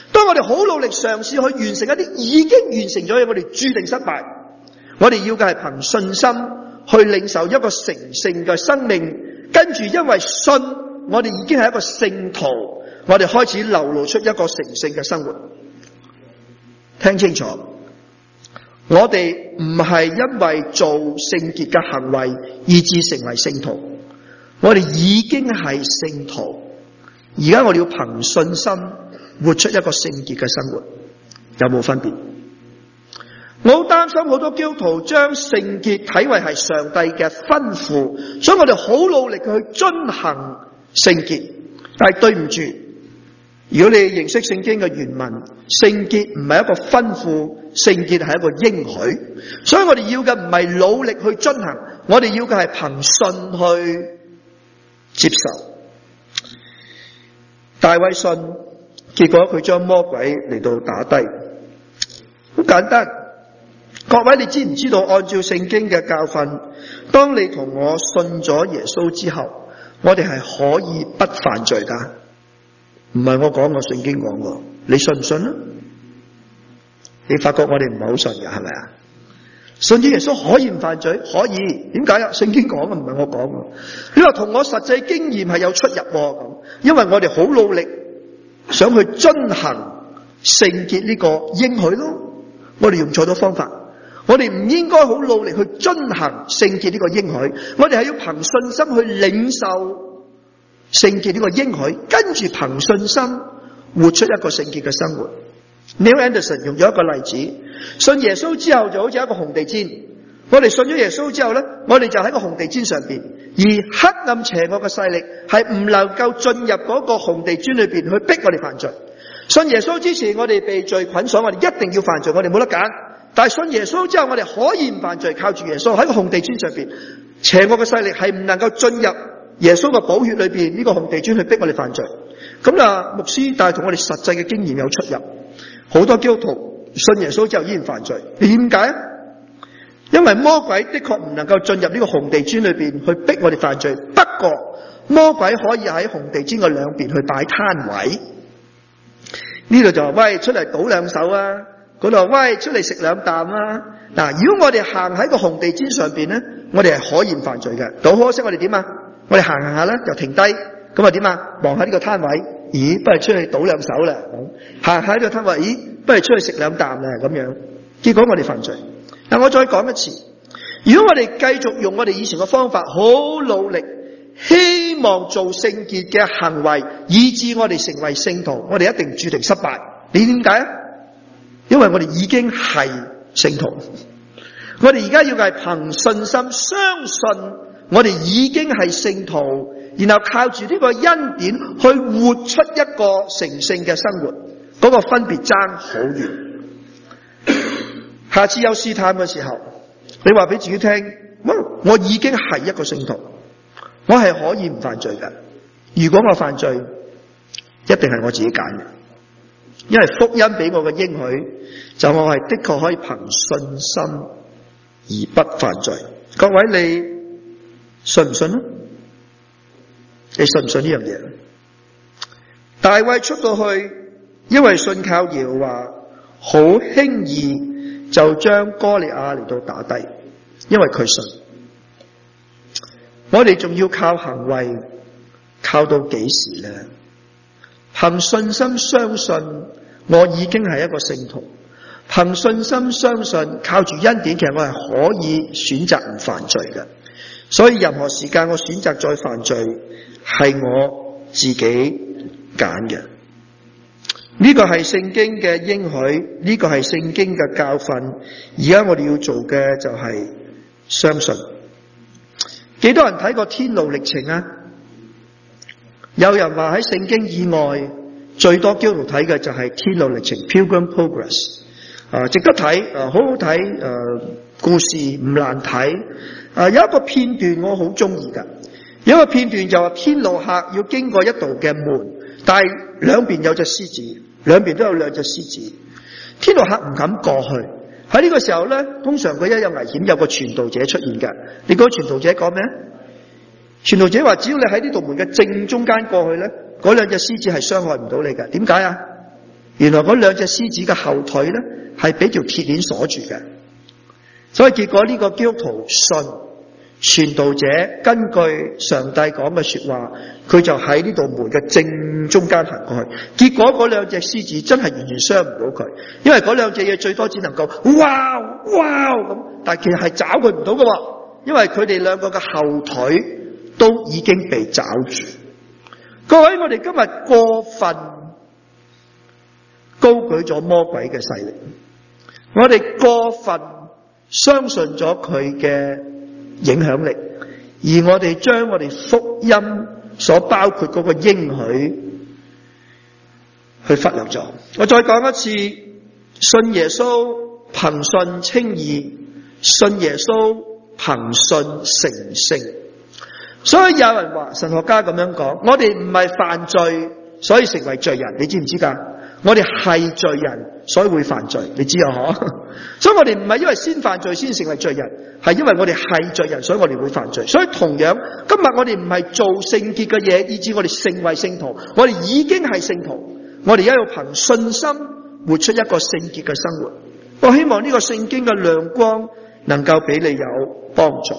當我哋好努力嘗試去完成一啲已經完成咗嘅，我哋注定失敗。我哋要嘅係憑信心去領受一個成聖嘅生命，跟住因為信，我哋已經係一個聖徒，我哋開始流露出一個成聖嘅生活。聽清楚，我哋唔係因為做聖潔嘅行為以致成為聖徒，我哋已經係聖徒。而家我哋要憑信心活出一個聖潔嘅生活，有冇分別？我好擔心好多基督徒將聖潔睇為係上帝嘅吩咐，所以我哋好努力去遵行聖潔。但係對唔住，如果你認識聖經嘅原文，聖潔唔係一個吩咐，聖潔係一個應許。所以我哋要嘅唔係努力去遵行，我哋要嘅係憑信去接受。大衛信，結果佢將魔鬼嚟到打低。好簡單，各位你知唔知道？按照聖經嘅教訓，當你同我信咗耶穌之後，我哋係可以不犯罪噶。唔係我講，我聖經講過，你信唔信啊？你發覺我哋唔係好信嘅，係咪啊？信主耶穌可以唔犯罪？可以。點解啊？聖經講嘅，唔係我講嘅。你話同我實際經驗係有出入咁，因為我哋好努力想去遵行聖潔呢個應許咯。我哋用錯咗方法，我哋唔應該好努力去遵行聖潔呢個應許，我哋係要憑信心去領受聖潔呢個應許，跟住憑信心活出一個聖潔嘅生活。Neil Anderson 用咗一個例子，信耶穌之後就好似一個紅地氈，我哋信咗耶穌之後呢，我哋就喺個紅地氈上邊，而黑暗邪惡嘅勢力係唔能夠進入嗰個紅地氈裏邊去逼我哋犯罪。信耶穌之前，我哋被罪捆綁，我哋一定要犯罪，我哋冇得揀。但係信耶穌之後，我哋可以唔犯罪，靠住耶穌喺個紅地氈上邊，邪惡嘅勢力係唔能夠進入耶穌嘅寶血裏邊呢個紅地氈去逼我哋犯罪。咁啊，牧師，但係同我哋實際嘅經驗有出入。好多基督徒信耶穌之後依然犯罪，點解？因為魔鬼的確唔能夠進入呢個紅地氈裏邊去逼我哋犯罪，不過魔鬼可以喺紅地氈嘅兩邊去擺攤位。呢度就話喂，出嚟賭兩手啊，嗰度話喂，出嚟食兩啖啊。嗱，如果我哋行喺個紅地氈上邊咧，我哋係可以唔犯罪嘅。但可惜我哋點啊？我哋行下咧就停低，咁啊點啊？望下呢個攤位。咦，不如出去賭兩手啦，行喺度攤位，咦，不如出去食兩啖啦，咁樣，結果我哋犯罪。嗱，我再講一次，如果我哋繼續用我哋以前嘅方法，好努力，希望做聖潔嘅行為，以致我哋成為聖徒，我哋一定注定失敗。你點解啊？因為我哋已經係聖徒，我哋而家要嘅係憑信心相信，我哋已經係聖徒。然後靠住呢個恩典去活出一個成聖嘅生活，嗰個分別爭好遠。下次有試探嘅時候，你話俾自己聽，我已經係一個聖徒，我係可以唔犯罪嘅。如果我犯罪，一定係我自己揀嘅，因為福音俾我嘅應許就我係的確可以憑信心而不犯罪。各位，你信唔信啊？你信唔信呢樣嘢？大衛出到去，因為信靠耶和華，好輕易就將哥利亞嚟到打低，因為佢信。我哋仲要靠行為，靠到幾時呢？憑信心相信我已經係一個聖徒，憑信心相信靠住恩典，其實我係可以選擇唔犯罪嘅。所以任何時間我選擇再犯罪，係我自己揀嘅。呢個係聖經嘅應許，呢個係聖經嘅教訓。而家我哋要做嘅就係相信。幾多人睇過天路歷程啊？有人話喺聖經以外最多基督徒睇嘅就係天路歷程 Pilgrim Progress， 值得睇，好好睇，故事唔難睇。有一個片段我好中意噶，有一個片段就話天路客要經過一道嘅門，但係兩邊有隻獅子，兩邊都有兩隻獅子，天路客唔敢過去。喺呢個時候咧，通常佢一有危險，有個傳道者出現嘅。你覺得傳道者講咩？傳道者話：只要你喺呢道門嘅正中間過去咧，嗰兩隻獅子係傷害唔到你嘅。點解啊？ 原來嗰兩隻獅子嘅後腿咧係俾條鐵鏈鎖住嘅，所以結果呢個基督徒信傳道者根據上帝講嘅說話，佢就喺呢道門嘅正中間行過去。結果嗰兩隻獅子真係完全傷唔到佢，因為嗰兩隻嘢最多只能夠哇哇咁，但係其實係抓佢唔到嘅，因為佢哋兩個嘅後腿都已經被抓住。各位，我哋今日過分高舉咗魔鬼嘅勢力，我哋過分相信咗佢嘅影響力，而我哋將我哋福音所包括嗰個應許去忽略咗。我再講一次，信耶穌憑信稱義，信耶穌憑信成聖。所以有人話，神學家咁樣講，我哋唔係犯罪所以成為罪人，你知唔知㗎？我哋係罪人所以會犯罪，你知啊？嗬！所以我哋唔係因為先犯罪先成為罪人，係因為我哋係罪人，所以我哋會犯罪。所以同樣，今日我哋唔係做聖潔嘅嘢，以致我哋成為聖徒，我哋已經係聖徒。我哋而家要憑信心活出一個聖潔嘅生活。我希望呢個聖經嘅亮光能夠俾你有幫助。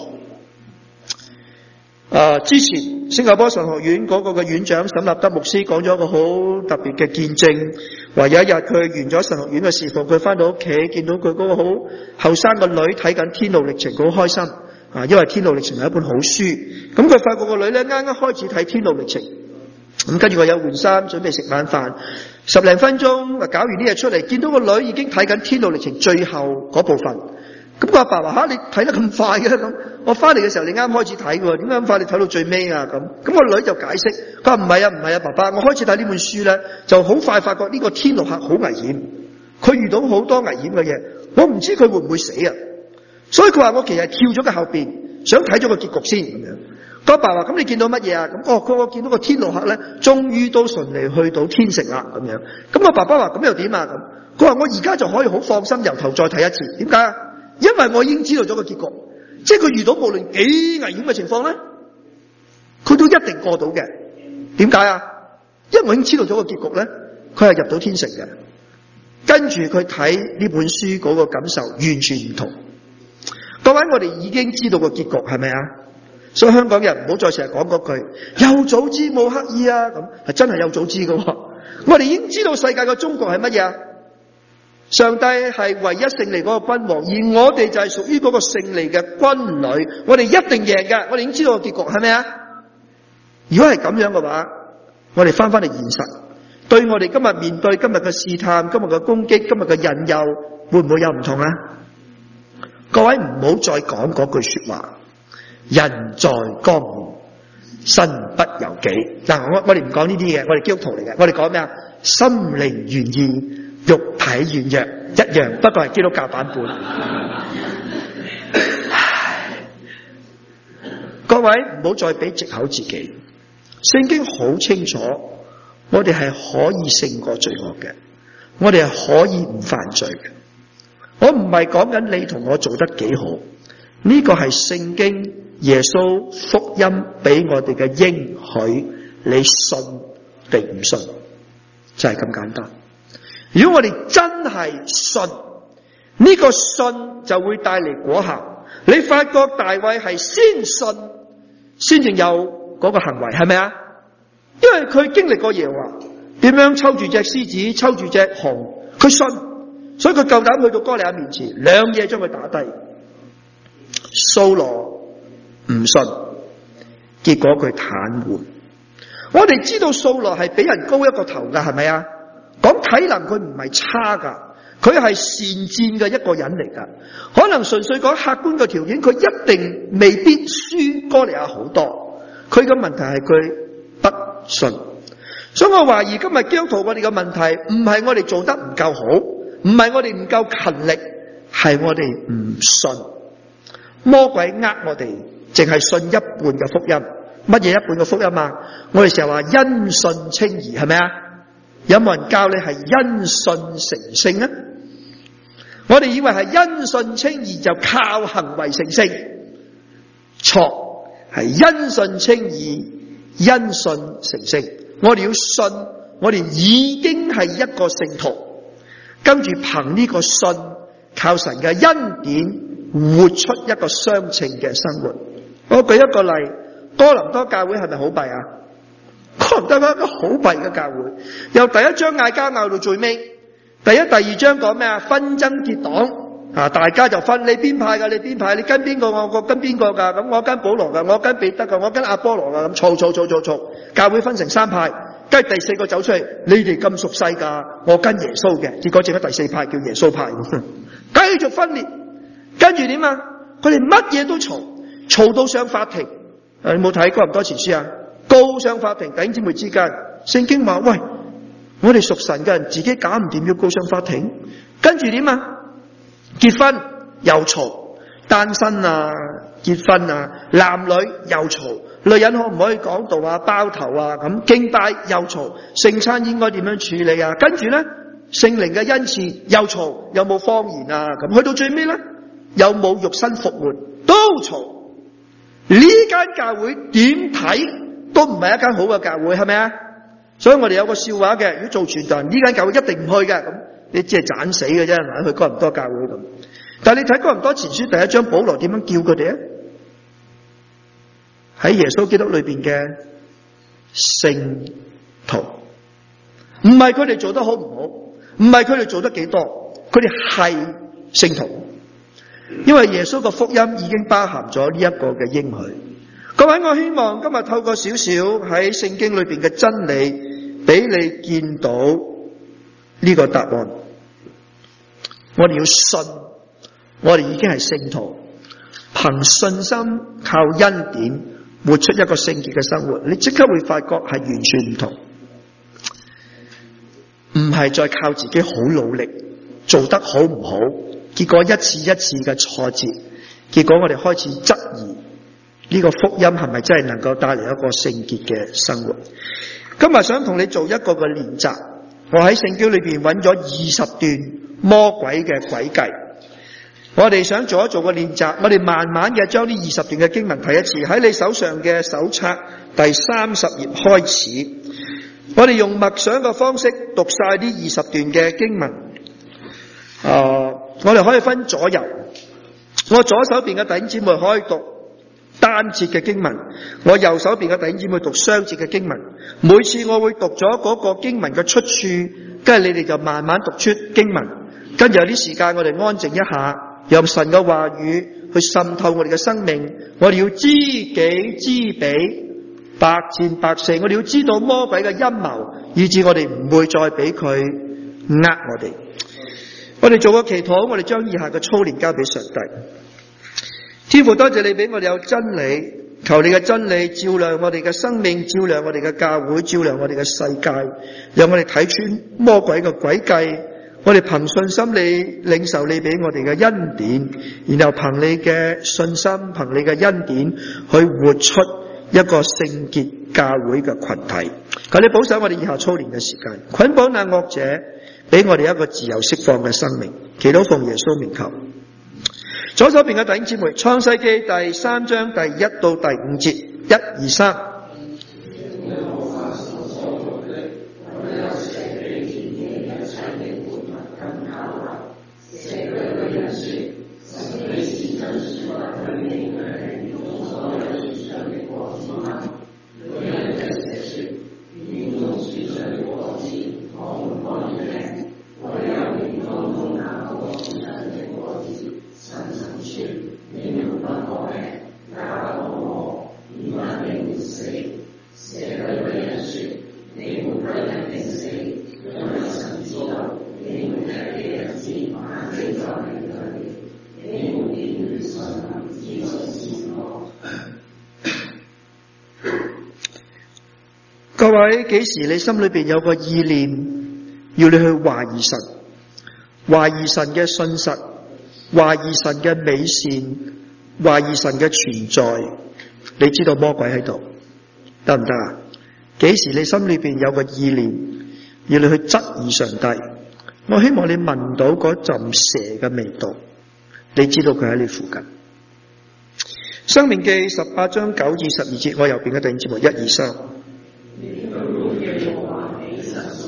之前新加坡神學院嗰個嘅院長沈立德牧師講咗一個好特別嘅見證，話有一日佢完咗神學院嘅事奉，佢翻到屋企見到佢嗰個好後生個女睇緊天路歷程，佢好開心因為天路歷程係一本好書。咁佢發覺個女咧啱啱開始睇天路歷程，咁跟住佢有換衫準備食晚飯，10零分鐘搞完啲嘢出嚟，見到個女已經睇緊天路歷程最後嗰部分。咁個阿爸話：你睇得咁快嘅咁？我翻嚟嘅時候你啱開始睇嘅，點解咁快你睇到最尾啊？咁個女就解釋，佢話唔係啊，爸爸，我開始睇呢本書咧，就好快發覺呢個天路客好危險，佢遇到好多危險嘅嘢，我唔知佢會唔會死啊！所以佢話我其實跳咗個後邊，想睇咗個結局先咁樣。個阿爸話：咁你見到乜嘢啊？咁我見到個天路客咧，終於都順利去到天城啦咁樣。咁我爸爸話：咁又點啊？咁佢話我而家就可以好放心由頭再睇一次。點解啊？因為我已經知道咗個結局，即係佢遇到無論幾危險嘅情況咧，佢都一定過到嘅。點解啊？因為我已經知道咗個結局咧，佢係入到天城嘅。跟住佢睇呢本書嗰個感受完全唔同。各位，我哋已經知道個結局係咪啊？所以香港人唔好再成日講嗰句有早知冇乞兒啊，咁係真係有早知嘅。我哋已經知道世界嘅終局係乜嘢啊？上帝係唯一勝利嗰個君王，而我哋就係屬於嗰個勝利嘅軍旅，我哋一定贏嘅，我哋已經知道個結局係咪啊？如果係咁樣嘅話，我哋翻嚟現實，對我哋今日面對今日嘅試探、今日嘅攻擊、今日嘅引誘，會唔會有唔同啊？各位唔好再講嗰句說話，人在江湖，身不由己。嗱，我哋唔講呢啲嘢，我哋基督徒嚟嘅，我哋講咩啊？心靈願意，肉體軟弱一樣，不過係基督教版本。各位唔好再俾藉口自己，聖經好清楚，我哋係可以勝過罪惡嘅，我哋係可以唔犯罪嘅。我唔係講緊你同我做得幾好，呢個係聖經耶穌福音俾我哋嘅應許，你信定唔信，就係咁簡單。如果我哋真係信，呢個信就會帶嚟果效。你發覺大衛係先信先至有嗰個行為，係咪啊？因為佢經歷過耶和華點樣抽住隻獅子，抽住隻熊，佢信，所以佢夠膽去到哥利亞面前，兩嘢將佢打低。掃羅唔信，結果佢癱瘓。我哋知道掃羅係比人高一個頭噶，係咪啊？講體能佢唔係差噶，佢係善戰嘅一個人嚟噶。可能純粹講客觀嘅條件，佢一定未必輸哥利亞好多。佢嘅問題係佢不信。所以我懷疑今日基督徒我哋嘅問題唔係我哋做得唔夠好，唔係我哋唔夠勤力，係我哋唔信。魔鬼呃我哋，淨係信一半嘅福音。乜嘢一半嘅福音啊？我哋成日話因信稱義，係咪啊？有冇人教你係因信成聖啊？我哋以為係因信稱義就靠行為成聖，錯，係因信稱義，因信成聖。我哋要信我哋已經係一個聖徒，跟住憑呢個信，靠神嘅恩典，活出一個相稱嘅生活。我舉一個例，哥林多教會係咪好弊啊？哥林多係一個好弊嘅教會，由第一章嗌交拗到最尾，第二章講咩啊？紛爭結黨。大家就分，你邊派噶？你邊派？你跟邊個？我跟邊個噶？咁我跟保羅噶，我跟彼得噶，我跟阿波羅噶，咁嘈，教會分成三派，跟住第四個走出嚟，你哋咁熟悉噶，我跟耶穌嘅，結果剩咗第四派叫耶穌派，繼續分裂，跟住點啊？佢哋乜嘢都嘈到上法庭。你冇睇哥林多前書啊？告上法庭，弟兄姊妹之間，聖經話喂，我哋屬神嘅人自己搞唔掂，要告上法庭，跟住點啊？結婚又嘈，單身啊，結婚啊，男女又嘈，女人可唔可以講道啊，包頭啊，咁敬拜又嘈，聖餐應該點樣處理啊？跟住咧，聖靈嘅恩賜又嘈，有冇方言啊？咁去到最尾咧，有冇肉身復活都嘈。呢間教會點睇都唔係一間好嘅教會，係咪啊？所以我哋有個笑話嘅，如果做傳道人，呢間教會一定唔去嘅，咁你只係斬死嘅啫，嗱，去哥林多教會咁。但係你睇哥林多前書第一章，保羅點樣叫佢哋啊？喺耶穌基督裏邊嘅聖徒，唔係佢哋做得好唔好，唔係佢哋做得幾多，佢哋係聖徒，因為耶穌嘅福音已經包含咗呢一個嘅應許。各位，我希望今日透過少少喺聖經裏邊嘅真理，俾你見到呢個答案。我哋要信，我哋已經係聖徒，憑信心靠恩典活出一個聖潔嘅生活，你即刻會發覺係完全唔同，唔係再靠自己好努力做得好唔好，結果一次一次嘅挫折，結果我哋開始質疑呢個福音係咪真係能夠帶嚟一個聖潔嘅生活。今日想同你做一個嘅練習，我喺聖經裏邊揾咗20段魔鬼嘅詭計，我哋想做一做個練習，我哋慢慢嘅將呢20段嘅經文睇一次，喺你手上嘅手冊第30頁開始，我哋用默想嘅方式讀晒呢20段嘅經文。我哋可以分左右，我左手邊嘅弟兄姊妹可以讀單節嘅經文，我右手邊嘅弟兄姊妹讀雙節嘅經文。每次我會讀咗嗰個經文嘅出處，跟住你哋就慢慢讀出經文，跟住有啲時間我哋安靜一下，讓神嘅話語去滲透我哋嘅生命。我哋要知己知彼，百戰百勝。我哋要知道魔鬼嘅陰謀，以致我哋唔會再俾佢呃我哋。我哋做個祈禱，我哋將以下嘅操練交俾上帝。天父，多謝你俾我哋有真理，求你嘅真理照亮我哋嘅生命，照亮我哋嘅教會，照亮我哋嘅世界，讓我哋睇穿魔鬼嘅詭計。我哋憑信心你領受你俾我哋嘅恩典，然後憑你嘅信心，憑你嘅恩典去活出一個聖潔教會嘅群體。求你保守我哋以下操練嘅時間，捆綁那惡者，俾我哋一個自由釋放嘅生命。祈禱奉耶穌名求。左手邊嘅弟兄姊妹，創世記第3章第1到第5節，1、2、3。各位，幾時你心裏邊有個意念，要你去懷疑神，懷疑神嘅信實，懷疑神嘅美善，懷疑神嘅存在，你知道魔鬼喺度，得唔得啊？幾時你心裏邊有個意念，要你去質疑上帝，我希望你聞到嗰陣蛇嘅味道，你知道佢喺你附近。申命記18章9至12節，我右邊嘅弟兄姊妹，1、2、3。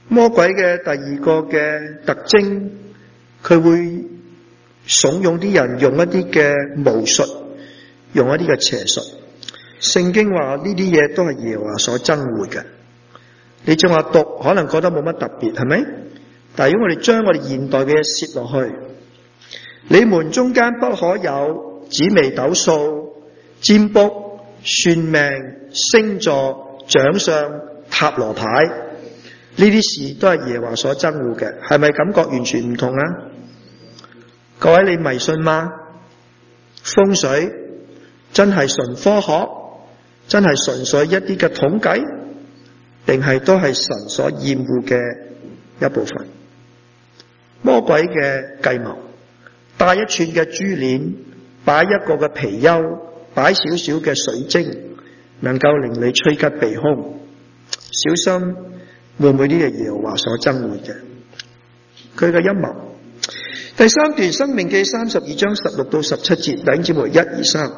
魔鬼嘅第二個嘅特徵，佢會慫恿啲人用一啲嘅巫術，用一啲嘅邪術。聖經話呢啲嘢都係耶和華所憎惡嘅。你正話讀可能覺得冇乜特別，係咪？但係如果我哋將我哋現代嘅嘢攝落去，你們中間不可有紫微斗數、占卜、算命、星座、掌相、塔羅牌，呢啲事都係耶和華所憎惡嘅。係咪感覺完全唔同啊？各位，你迷信嗎？風水真係純科學，真係純粹一啲嘅統計，定係都係神所厭惡嘅一部分？魔鬼嘅計謀，戴一串嘅珠鏈，擺一個嘅貔貅，擺少少嘅水晶，能夠令你趨吉避凶。小心會唔會呢個耶和華所憎惡嘅佢嘅陰謀？第三段申命記32章16到17節，弟兄姊妹1、2、3。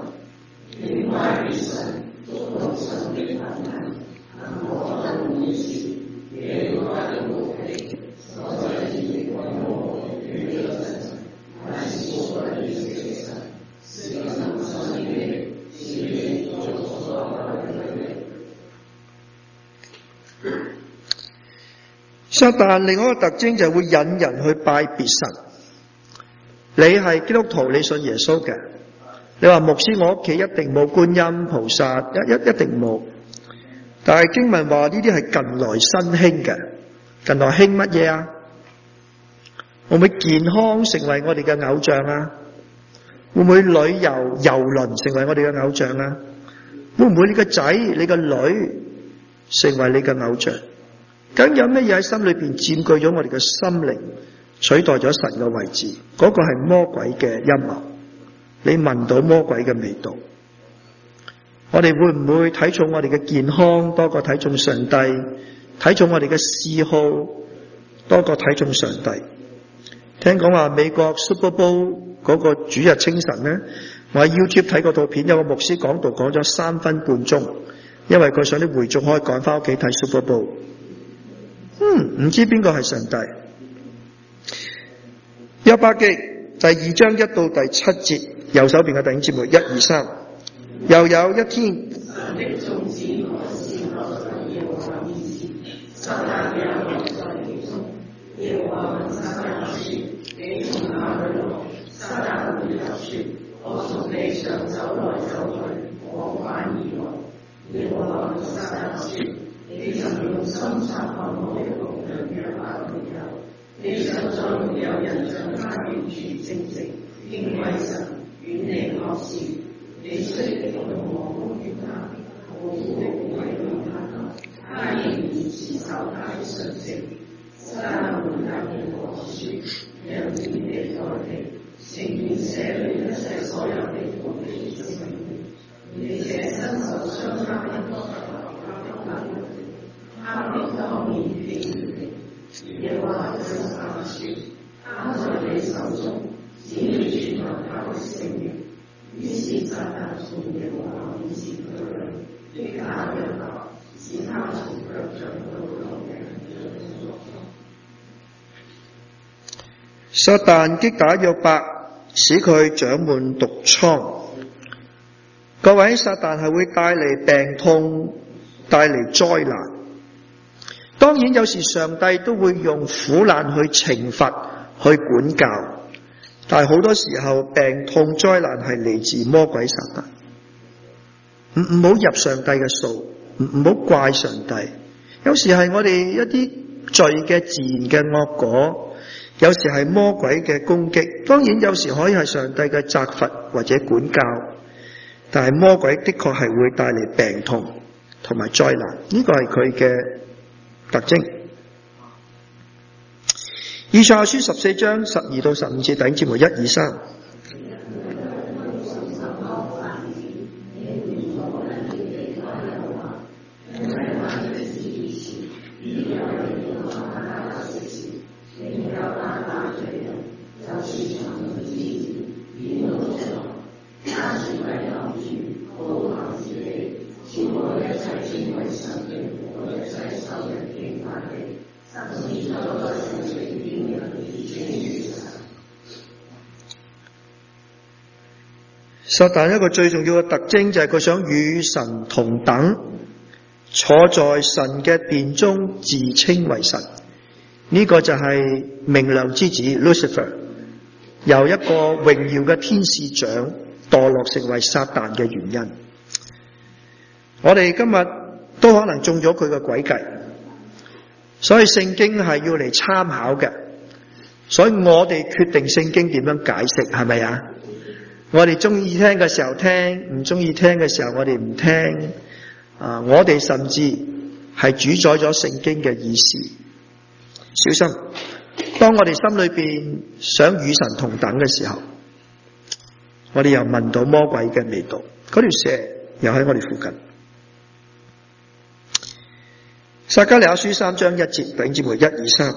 撒旦另外一個特徵就係會引人去拜別神。你係基督徒，你信耶穌嘅，你話牧師我屋企一定冇觀音菩薩，一定冇。但係經文話呢啲係近來新興嘅。近來興乜嘢啊？會唔會健康成為我哋嘅偶像啊？會唔會旅遊遊輪成為我哋嘅偶像啊？會唔會你個仔你個女成為你嘅偶像？咁有乜嘢喺心裏邊佔據咗我哋嘅心靈，取代咗神嘅位置？嗰個係魔鬼嘅陰謀。你聞到魔鬼嘅味道。我哋會唔會睇重我哋嘅健康多過睇重上帝？睇重我哋嘅嗜好多過睇重上帝？聽講話美國 Super Bowl 嗰個主日清晨呢，我喺 YouTube 睇過套片，有個牧師講道講咗3分半鐘，因為佢想啲會眾可以趕翻屋企睇 Super Bowl。唔知邊個係上帝？約伯記第2章1到第7節，右手邊嘅弟兄姊妹1、2、3。又有一天， 你想再沒有人像他完全正直，敬畏神，遠離惡事。你雖敵對我，攻擊他，好苦的毀滅他，他仍然持守他的信息。撒旦回答耶和華說：人已地在地，情願捨去一切所有的福氣之命。你這身受傷他的多他必當面棄絕。耶和華對撒旦說：他在你手中，只要存留他的性命。於是撒旦從耶和華面前退去，擊打約伯，使他從腳掌到頭頸。 撒旦擊打約伯，使佢長滿毒瘡。各位，撒旦係會帶嚟病痛，帶嚟災難。當然有時上帝都會用苦難去懲罰，去管教，但係好多時候病痛災難係嚟自魔鬼撒旦。唔好入上帝嘅數，唔好怪上帝。有時係我哋一啲罪嘅自然嘅惡果，有時係魔鬼嘅攻擊。當然有時可以係上帝嘅責罰或者管教，但係魔鬼的確係會帶嚟病痛同埋災難，呢個係佢嘅特徵。以賽亞書14章12到15節，弟兄姊妹1、2、3。 撒旦一個最重要嘅特徵就係佢想與神同等，坐在神嘅殿中自稱為神。呢個就係明亮之子 Lucifer 由一個榮耀嘅天使長墮落成為撒旦嘅原因。我哋今日都可能中咗佢嘅詭計，所以聖經係要嚟參考嘅，所以我哋決定聖經點樣解釋，係咪啊？我哋中意聽嘅時候聽，唔中意聽嘅時候我哋唔聽。我哋甚至係主宰咗聖經嘅意思。小心，當我哋心裏邊想與神同等嘅時候，我哋又聞到魔鬼嘅味道，嗰條蛇又喺我哋附近。撒迦利亞書3章1節，弟兄姊妹1、2、3。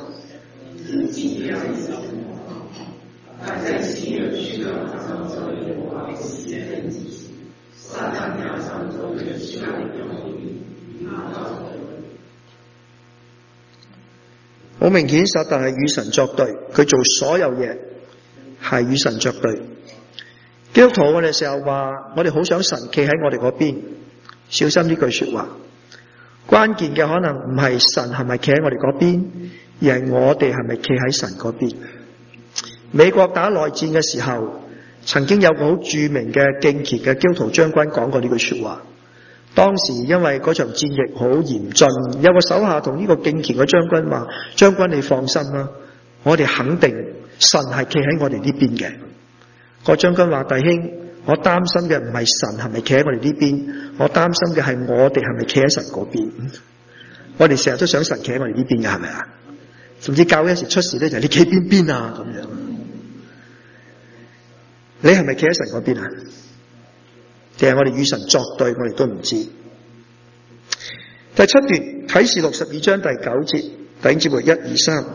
好明顯，撒旦係與神作對，佢做所有嘢係與神作對。基督徒我哋成日話，我哋好想神企喺我哋嗰邊，小心呢句說話。關鍵嘅可能唔係神係咪企喺我哋嗰邊，而係我哋係咪企喺神嗰邊。美國打內戰嘅時候，曾經有個好著名嘅敬虔嘅基督徒將軍講過呢句說話。當時因為嗰場戰役好嚴峻，有個手下同呢個敬虔嘅將軍話：將軍你放心啦，我哋肯定神係企喺我哋呢邊嘅。個將軍話：弟兄，我擔心嘅唔係神係咪企喺我哋呢邊，我擔心嘅係我哋係咪企喺神嗰邊。我哋成日都想神企喺我哋呢邊嘅，係咪啊？甚至教會有時出事咧，就係你企邊邊啊咁樣。你係咪企喺神嗰邊啊？定係我哋與神作對，我哋都唔知。第7段啟示錄12章第9節，弟兄姊妹1、2、3。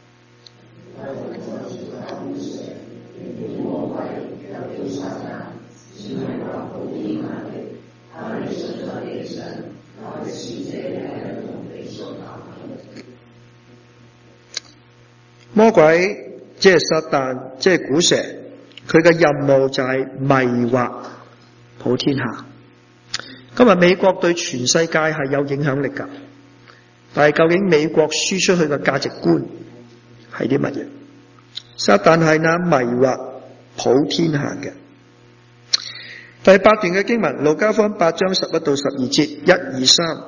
魔鬼即係撒旦，即係古蛇，佢嘅任務就係迷惑普天下。今日美國對全世界係有影響力㗎，但係究竟美國輸出去嘅價值觀係啲乜嘢？撒旦係那迷惑普天下嘅。第8段嘅經文，路加福音8章11到12節1、2、3。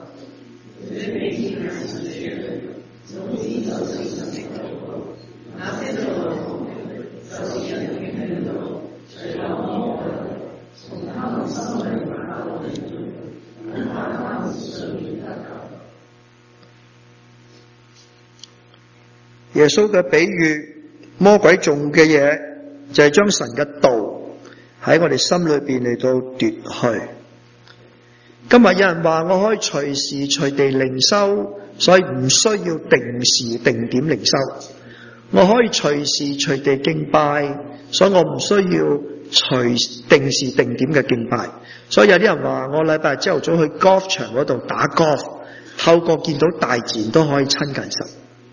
耶穌嘅比喻，魔鬼做嘅嘢就係將神嘅道喺我哋心裏邊嚟到奪去。今日有人話我可以隨時隨地靈修，所以唔需要定時定點靈修。我可以隨時隨地敬拜，所以我唔需要定時定點嘅敬拜。所以有啲人話我禮拜日朝頭早去 golf 場嗰度打 golf， 透過見到大自然都可以親近神。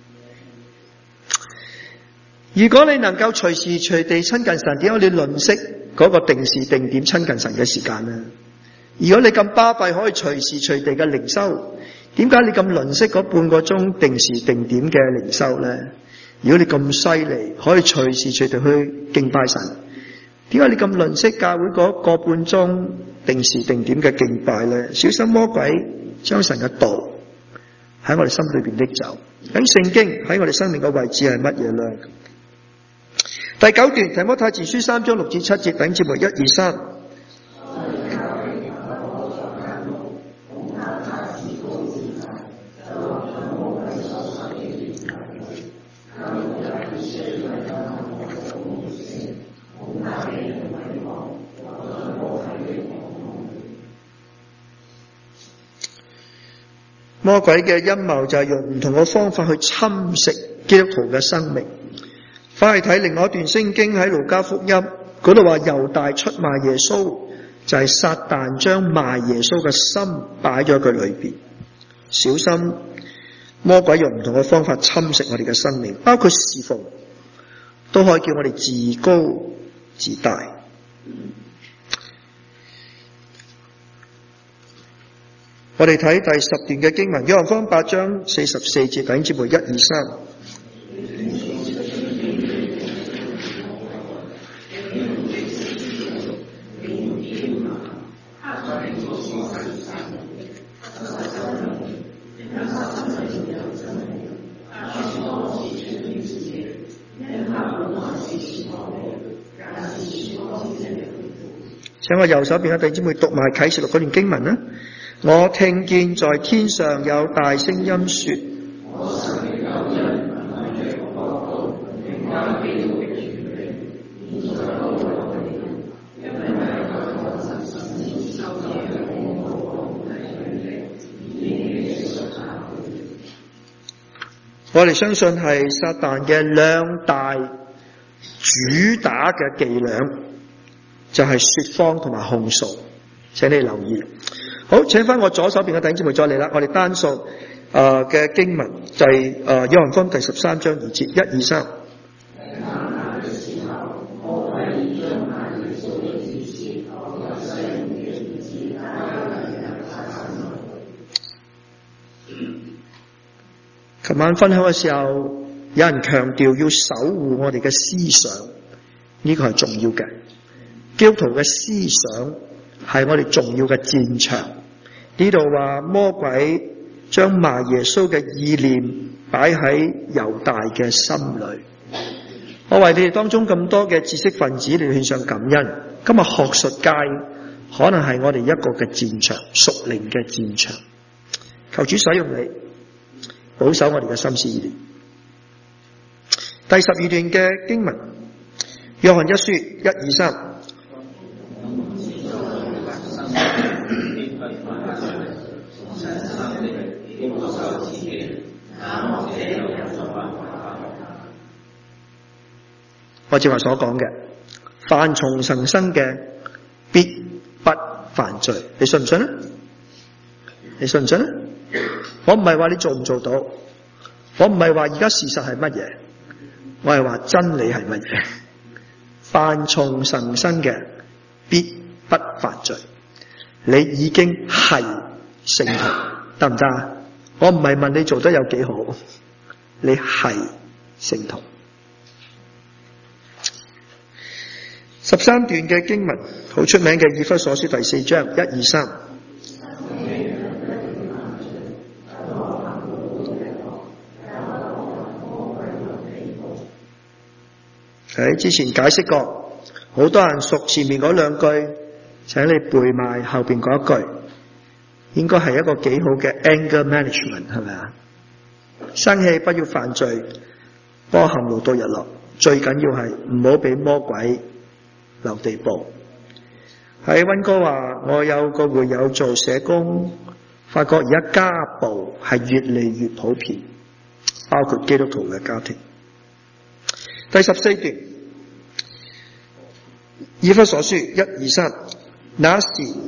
如果你能夠隨時隨地親近神，點解你吝嗇嗰個定時定點親近神嘅時間呢？如果你咁巴閉可以隨時隨地嘅靈修，點解你咁吝嗇嗰半個鐘定時定點嘅靈修呢？如果你咁犀利可以隨時隨地去敬拜神，點解你咁吝嗇教會嗰個半鐘定時定點嘅敬拜呢？小心魔鬼將神嘅道喺我哋心裏邊拎走。咁聖經喺我哋生命嘅位置係乜嘢呢？第9段提摩太前書3章6至7節，弟兄姊妹1、2、3。魔鬼嘅陰謀就係用唔同嘅方法去侵蝕基督徒嘅生命。翻去睇另外一段聖經喺路加福音嗰度話，猶大出賣耶穌，就係撒旦將賣耶穌嘅心擺咗佢裏邊。小心魔鬼用唔同嘅方法侵蝕我哋嘅生命，包括侍奉都可以叫我哋自高自大。 我哋睇第10段嘅經文，約翰福音8章44節，弟兄姊妹1、2、3。請我右手邊嘅弟兄姊妹讀埋啟示錄嗰段經文啦。我聽見在天上有大聲音說：我哋相信係撒旦嘅兩大主打嘅伎倆，就係說謊同埋控訴，請你留意。好，請翻我左手邊嘅弟兄姊妹再嚟啦。我哋單數嘅經文就係約翰福音第13章2節1、2、3。琴晚分享嘅時候，有人強調要守護我哋嘅思想，呢個係重要嘅。基督徒嘅思想係我哋重要嘅戰場。呢度話魔鬼將賣耶穌嘅意念擺喺猶大嘅心裏。我為你哋當中咁多嘅知識分子，你哋獻上感恩。今日學術界可能係我哋一個嘅戰場，屬靈嘅戰場。求主使用你，保守我哋嘅心思意念。第12段嘅經文，約翰一書1、2、3。我正話所講嘅，凡從神生嘅必不犯罪。你信唔信呢？你信唔信呢？我唔係話你做唔做到，我唔係話而家事實係乜嘢，我係話真理係乜嘢。凡從神生嘅必不犯罪。你已經係聖徒，得唔得啊？我唔係問你做得有幾好，你係聖徒。13段嘅經文好出名嘅，以弗所書第4章1、2、3。喺之前解釋過，好多人熟前面嗰兩句，請你背埋後邊嗰一句，應該係一個幾好嘅 anger management， 係咪啊？生氣不要犯罪，波含怒到日落，最緊要係唔好俾魔鬼留地步。喺溫哥華，我有個會友做社工，發覺而家家暴係越嚟越普遍，包括基督徒嘅家庭。第14段，以弗所書1、2、3。那時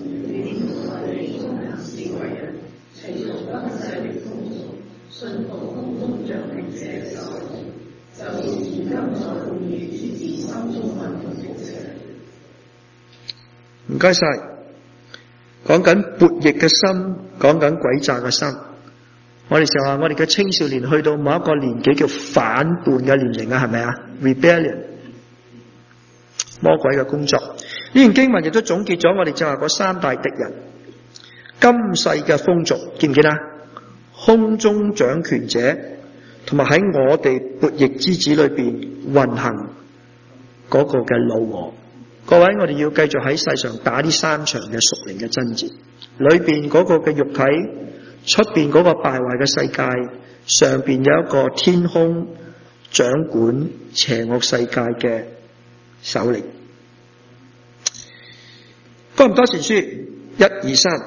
唔該晒，講緊悖逆嘅心，講緊詭詐嘅心。我哋成日話我哋嘅青少年去到某一個年紀叫反叛嘅年齡啊，係咪啊 ？Rebellion， 魔鬼嘅工作。呢段經文亦都總結咗我哋正話嗰三大敵人：今世嘅風俗，記唔記得？空中掌權者，同埋喺我哋悖逆之子裏邊運行嗰個嘅老我。各位，我哋要繼續喺世上打呢三場嘅屬靈嘅爭戰，裏邊嗰個嘅肉體，出邊嗰個敗壞嘅世界，上邊有一個天空掌管邪惡世界嘅首領。哥林多前書1、2、3。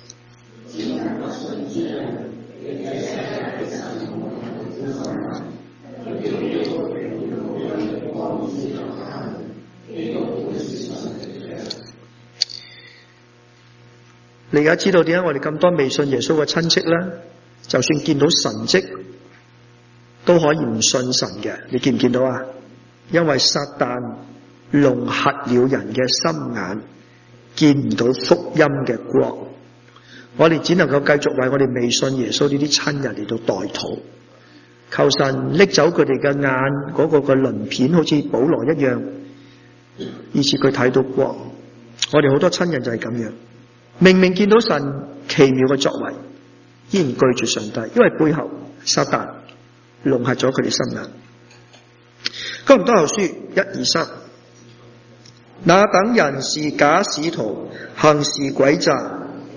你而家知道點解我哋咁多未信耶穌嘅親戚咧，就算見到神蹟都可以唔信神嘅？你見唔見到啊？因為撒旦弄瞎了人嘅心眼，見唔到福音嘅光。 我哋只能夠繼續為我哋未信耶穌呢啲親人嚟到代禱，求神拎走佢哋嘅眼嗰個嘅鱗片，好似保羅一樣，以致佢睇到光。我哋好多親人就係咁樣，明明見到神奇妙嘅作為，依然拒絕上帝，因為背後撒旦籠合咗佢哋心眼。哥林多後書1:23，那等人是假使徒，行事詭詐。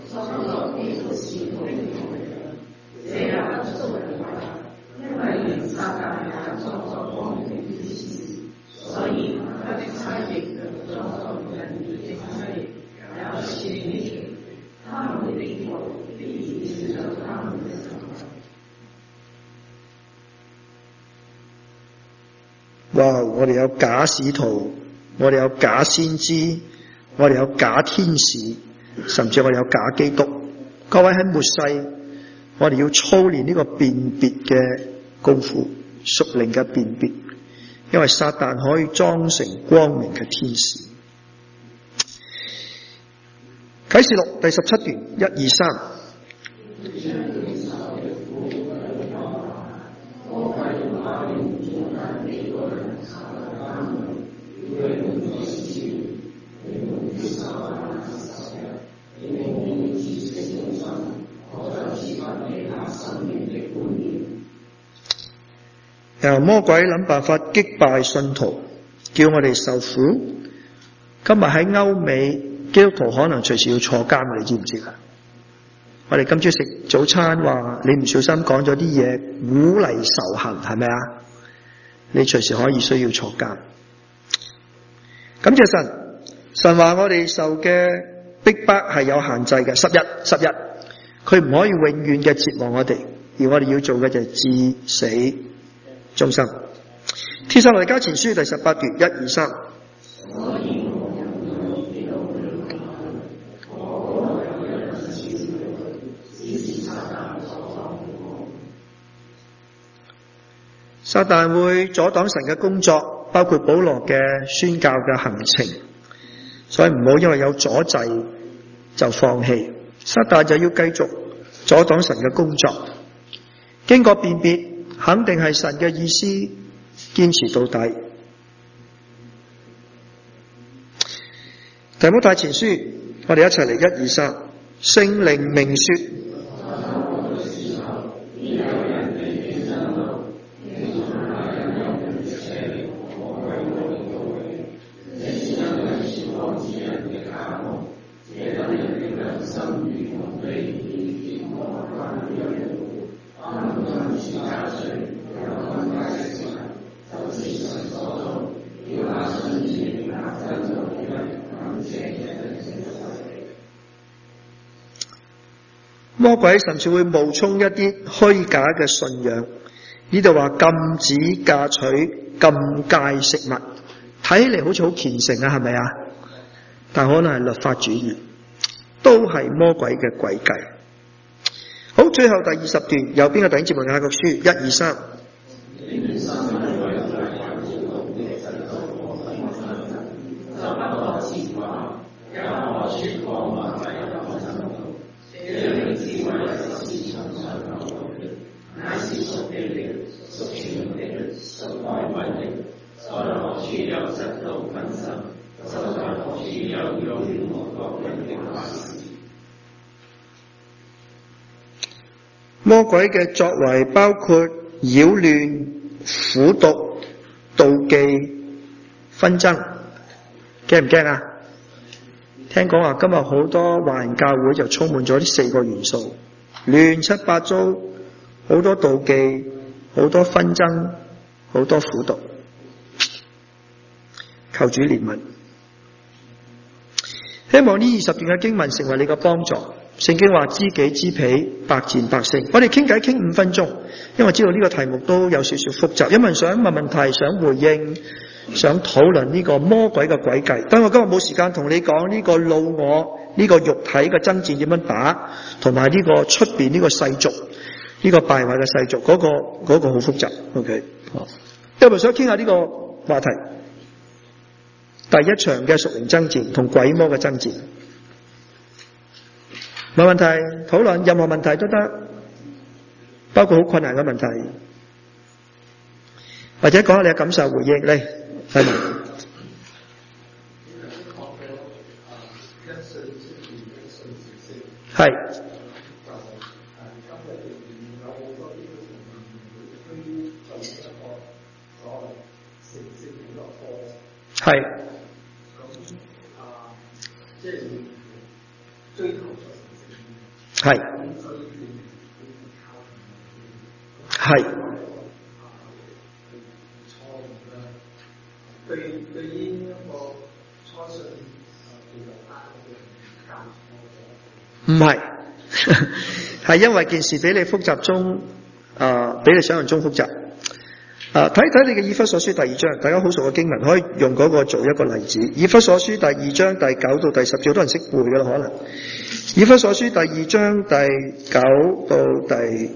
哇！我哋有假使徒，我哋有假先知，我哋有假天使，甚至我哋有假基督。各位喺末世，我哋要操練呢個辨別嘅功夫，屬靈嘅辨別，因為撒旦可以裝成光明嘅天使。啟示錄第17段1、2、3。由魔鬼諗辦法擊敗信徒，叫我哋受苦。今日喺歐美，基督徒可能隨時要坐監，你知唔知啊？我哋今朝食早餐話你唔小心講咗啲嘢，鼓勵仇恨，係咪啊？你隨時可以需要坐監。感謝神，神話我哋受嘅逼迫係有限制嘅，10日，佢唔可以永遠嘅折磨我哋，而我哋要做嘅就係至死忠心。帖撒羅尼迦前書第18段1、2、3。撒旦會阻擋神嘅工作，包括保羅嘅宣教嘅行程，所以唔好因為有阻滯就放棄。撒旦就要繼續阻擋神嘅工作，經過辨別，肯定係神嘅意思，堅持到底。提摩太前書，我哋一齊嚟1、2、3。聖靈明說，魔鬼甚至會冒充一啲虛假嘅信仰，呢度話禁止嫁娶、禁戒食物，睇起嚟好似好虔誠啊，係咪啊？但可能係律法主義，都係魔鬼嘅詭計。好，最後第20段，右邊嘅弟兄姊妹雅各書1、2、3。魔鬼嘅作為包括擾亂、苦毒、妒忌、紛爭，驚唔驚啊？聽講話今日好多華人教會就充滿咗呢4個元素，亂七八糟，好多妒忌，好多紛爭，好多苦毒。求主憐憫，希望呢20段嘅經文成為你嘅幫助。聖經話知己知彼，百戰百勝。我哋傾偈傾5分鐘，因為知道呢個題目都有少少複雜，有人想問問題，想回應，想討論呢個魔鬼嘅詭計。但我今日冇時間同你講呢個老我，呢個肉體嘅爭戰點樣打，同埋呢個出邊呢個世俗，呢個敗壞嘅世俗，嗰個好複雜。OK， 有冇想傾下呢個話題？第一場嘅屬靈爭戰同鬼魔嘅爭戰。 冇問題，討論任何問題都得，包括好困難嘅問題，或者講下你嘅感受回應嚟，係咪？係。係。係。係。 對於一個初信唔係，係因為件事比你複雜中，比你想象中複雜。睇睇你嘅以弗所書第2章，大家好熟嘅經文，可以用嗰個做一個例子。以弗所書第2章第9到第10節，好多人識背㗎啦，可能。以弗所書第2章第9到第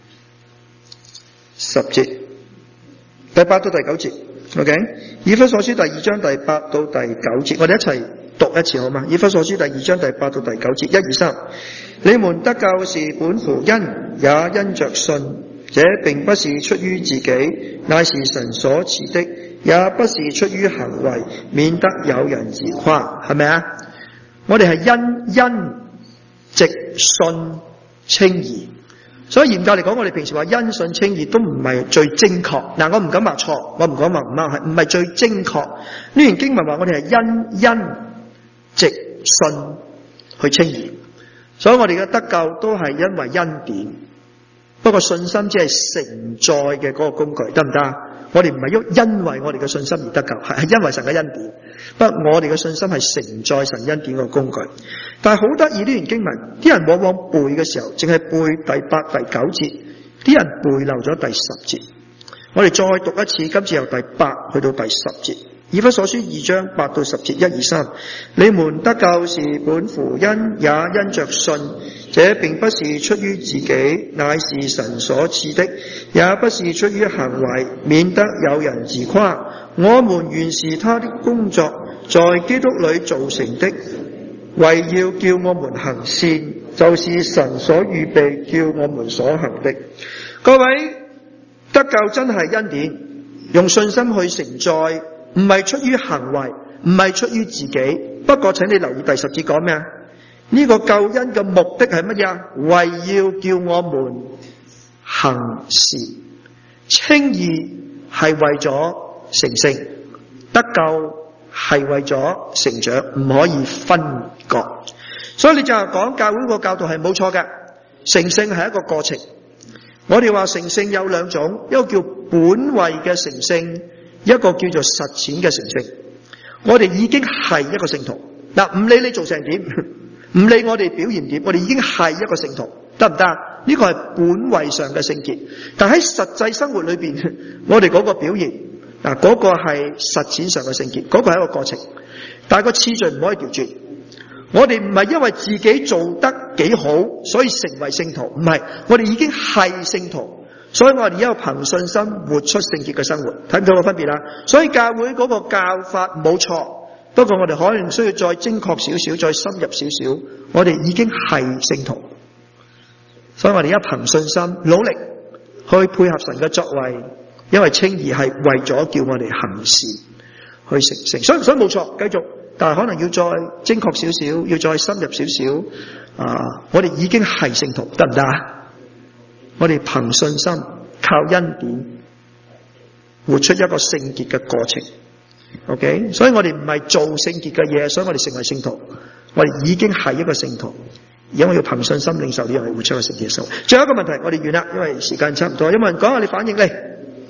10節，第8到第9節 ，OK？ 以弗所書第2章第8到第9節，我哋一齊讀一次好嗎？以弗所書第2章第8到第9節，1、2、3，你們得救是本乎恩，也因着信。這並不是出於自己，乃是神所賜的，也不是出於行為，免得有人自誇。係咪啊？我哋係因藉信稱義，所以嚴格嚟講，我哋平時話因信稱義都唔係最精確。嗱，我唔敢話錯，我唔講話唔啱，係唔係最精確？呢段經文話我哋係因藉信去稱義，所以我哋嘅得救都係因為恩典。不過信心只係承載嘅嗰個工具，得唔得？我哋唔係因為我哋嘅信心而得救，係因為神嘅恩典。不過我哋嘅信心係承載神恩典嘅工具。但係好得意呢段經文，啲人往往背嘅時候，淨係背第8、第9節，啲人背漏咗第10節。我哋再讀一次，今次由第8去到第10節。以弗所書2章8到10節，1、2、3，你們得救是本乎恩，也因着信。這並不是出於自己，乃是神所賜的，也不是出於行為，免得有人自誇。我們原是他的工作，在基督裏造成的，為要叫我們行善，就是神所預備叫我們所行的。各位，得救真係恩典，用信心去承載，唔係出於行為，唔係出於自己。不過請你留意第10節講咩啊？呢個救恩嘅目的係乜嘢？為要叫我們行善。稱義係為咗成聖，得救係為咗成長，唔可以分割。所以你就係講教會個教導係冇錯嘅，成聖係一個過程。我哋話成聖有2種，一個叫本位嘅成聖，一個叫做實踐嘅成聖。我哋已經係一個聖徒，嗱，唔理你做成點，唔理我哋表現點，我哋已經係一個聖徒，得唔得？呢個係本位上嘅聖潔，但喺實際生活裏邊，我哋嗰個表現，嗱，嗰個係實踐上嘅聖潔，嗰個係一個過程，但係個次序唔可以調轉。我哋唔係因為自己做得幾好，所以成為聖徒，唔係，我哋已經係聖徒，所以我哋而家要憑信心活出聖潔嘅生活，睇唔到個分別啦。所以教會嗰個教法冇錯，不過我哋可能需要再精確少少，再深入少少。我哋已經係聖徒，所以我哋而家憑信心努力去配合神嘅作為，因為稱義係為咗叫我哋行善去成聖，所以冇錯，繼續。但係可能要再精確少少，要再深入少少。我哋已經係聖徒，得唔得啊？我哋憑信心，靠恩典，活出一個聖潔嘅過程。OK， 所以我哋唔係做聖潔嘅嘢，所以我哋成為聖徒。我哋已經係一個聖徒，而我要憑信心領受呢樣嘢，活出一個聖潔嘅生活。最後一個問題，我哋完啦，因為時間差唔多。有冇人講下你反應嚟？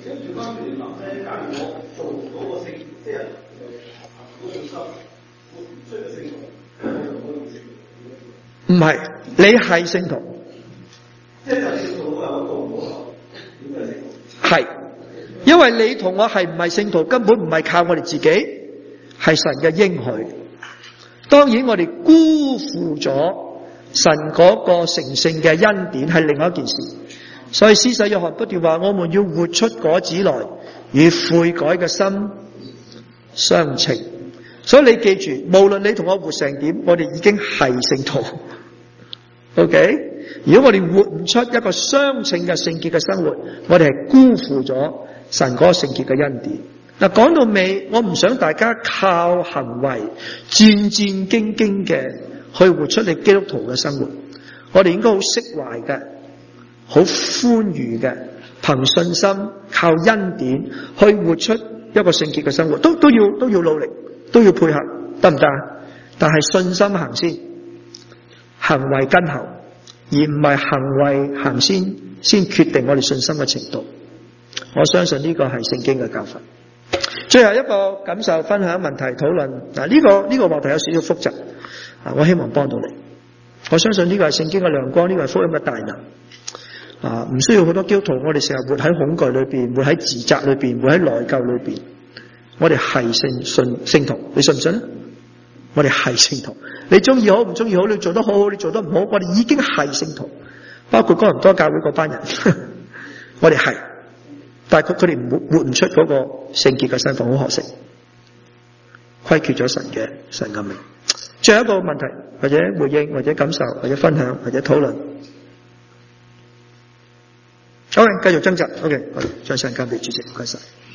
唔係，你係聖徒。係，因為你同我係唔係聖徒，根本唔係靠我哋自己，係神嘅應許。當然我哋辜負咗神嗰個成聖嘅恩典，係另外一件事。所以施洗約翰不斷話，我們要活出果子來，與悔改嘅心相稱。所以你記住，無論你同我活成點，我哋已經係聖徒。 OK？ 如果我哋活唔出一個相稱嘅聖潔嘅生活，我哋係辜負咗神嗰個聖潔嘅恩典。嗱，講到尾，我唔想大家靠行為戰戰兢兢嘅去活出你基督徒嘅生活。我哋應該好釋懷嘅，好寬裕嘅，憑信心靠恩典去活出一個聖潔嘅生活，都要努力，都要配合，得唔得？但係信心行先，行為跟後，而唔係行為行先決定我哋信心嘅程度。我相信呢個係聖經嘅教訓。最後一個感受分享問題討論，呢個話題有少少複雜，我希望幫到你。我相信呢個係聖經嘅亮光，呢個係福音嘅大能。唔需要好多基督徒，我哋成日活喺恐懼裏邊，活喺自責裏邊，活喺內疚裏邊。我哋係聖徒，你信唔信咧？我哋係聖徒，你中意好唔中意好，你做得好好，你做得唔好，我哋已經係聖徒。包括哥林多教會嗰班人，我哋係，但係佢哋活唔出嗰個聖潔嘅身份，好可惜，虧缺咗神嘅名。最後一個問題，或者回應，或者感受，或者分享，或者討論。OK， 繼續掙扎。OK， 將時間交俾主席，唔該晒。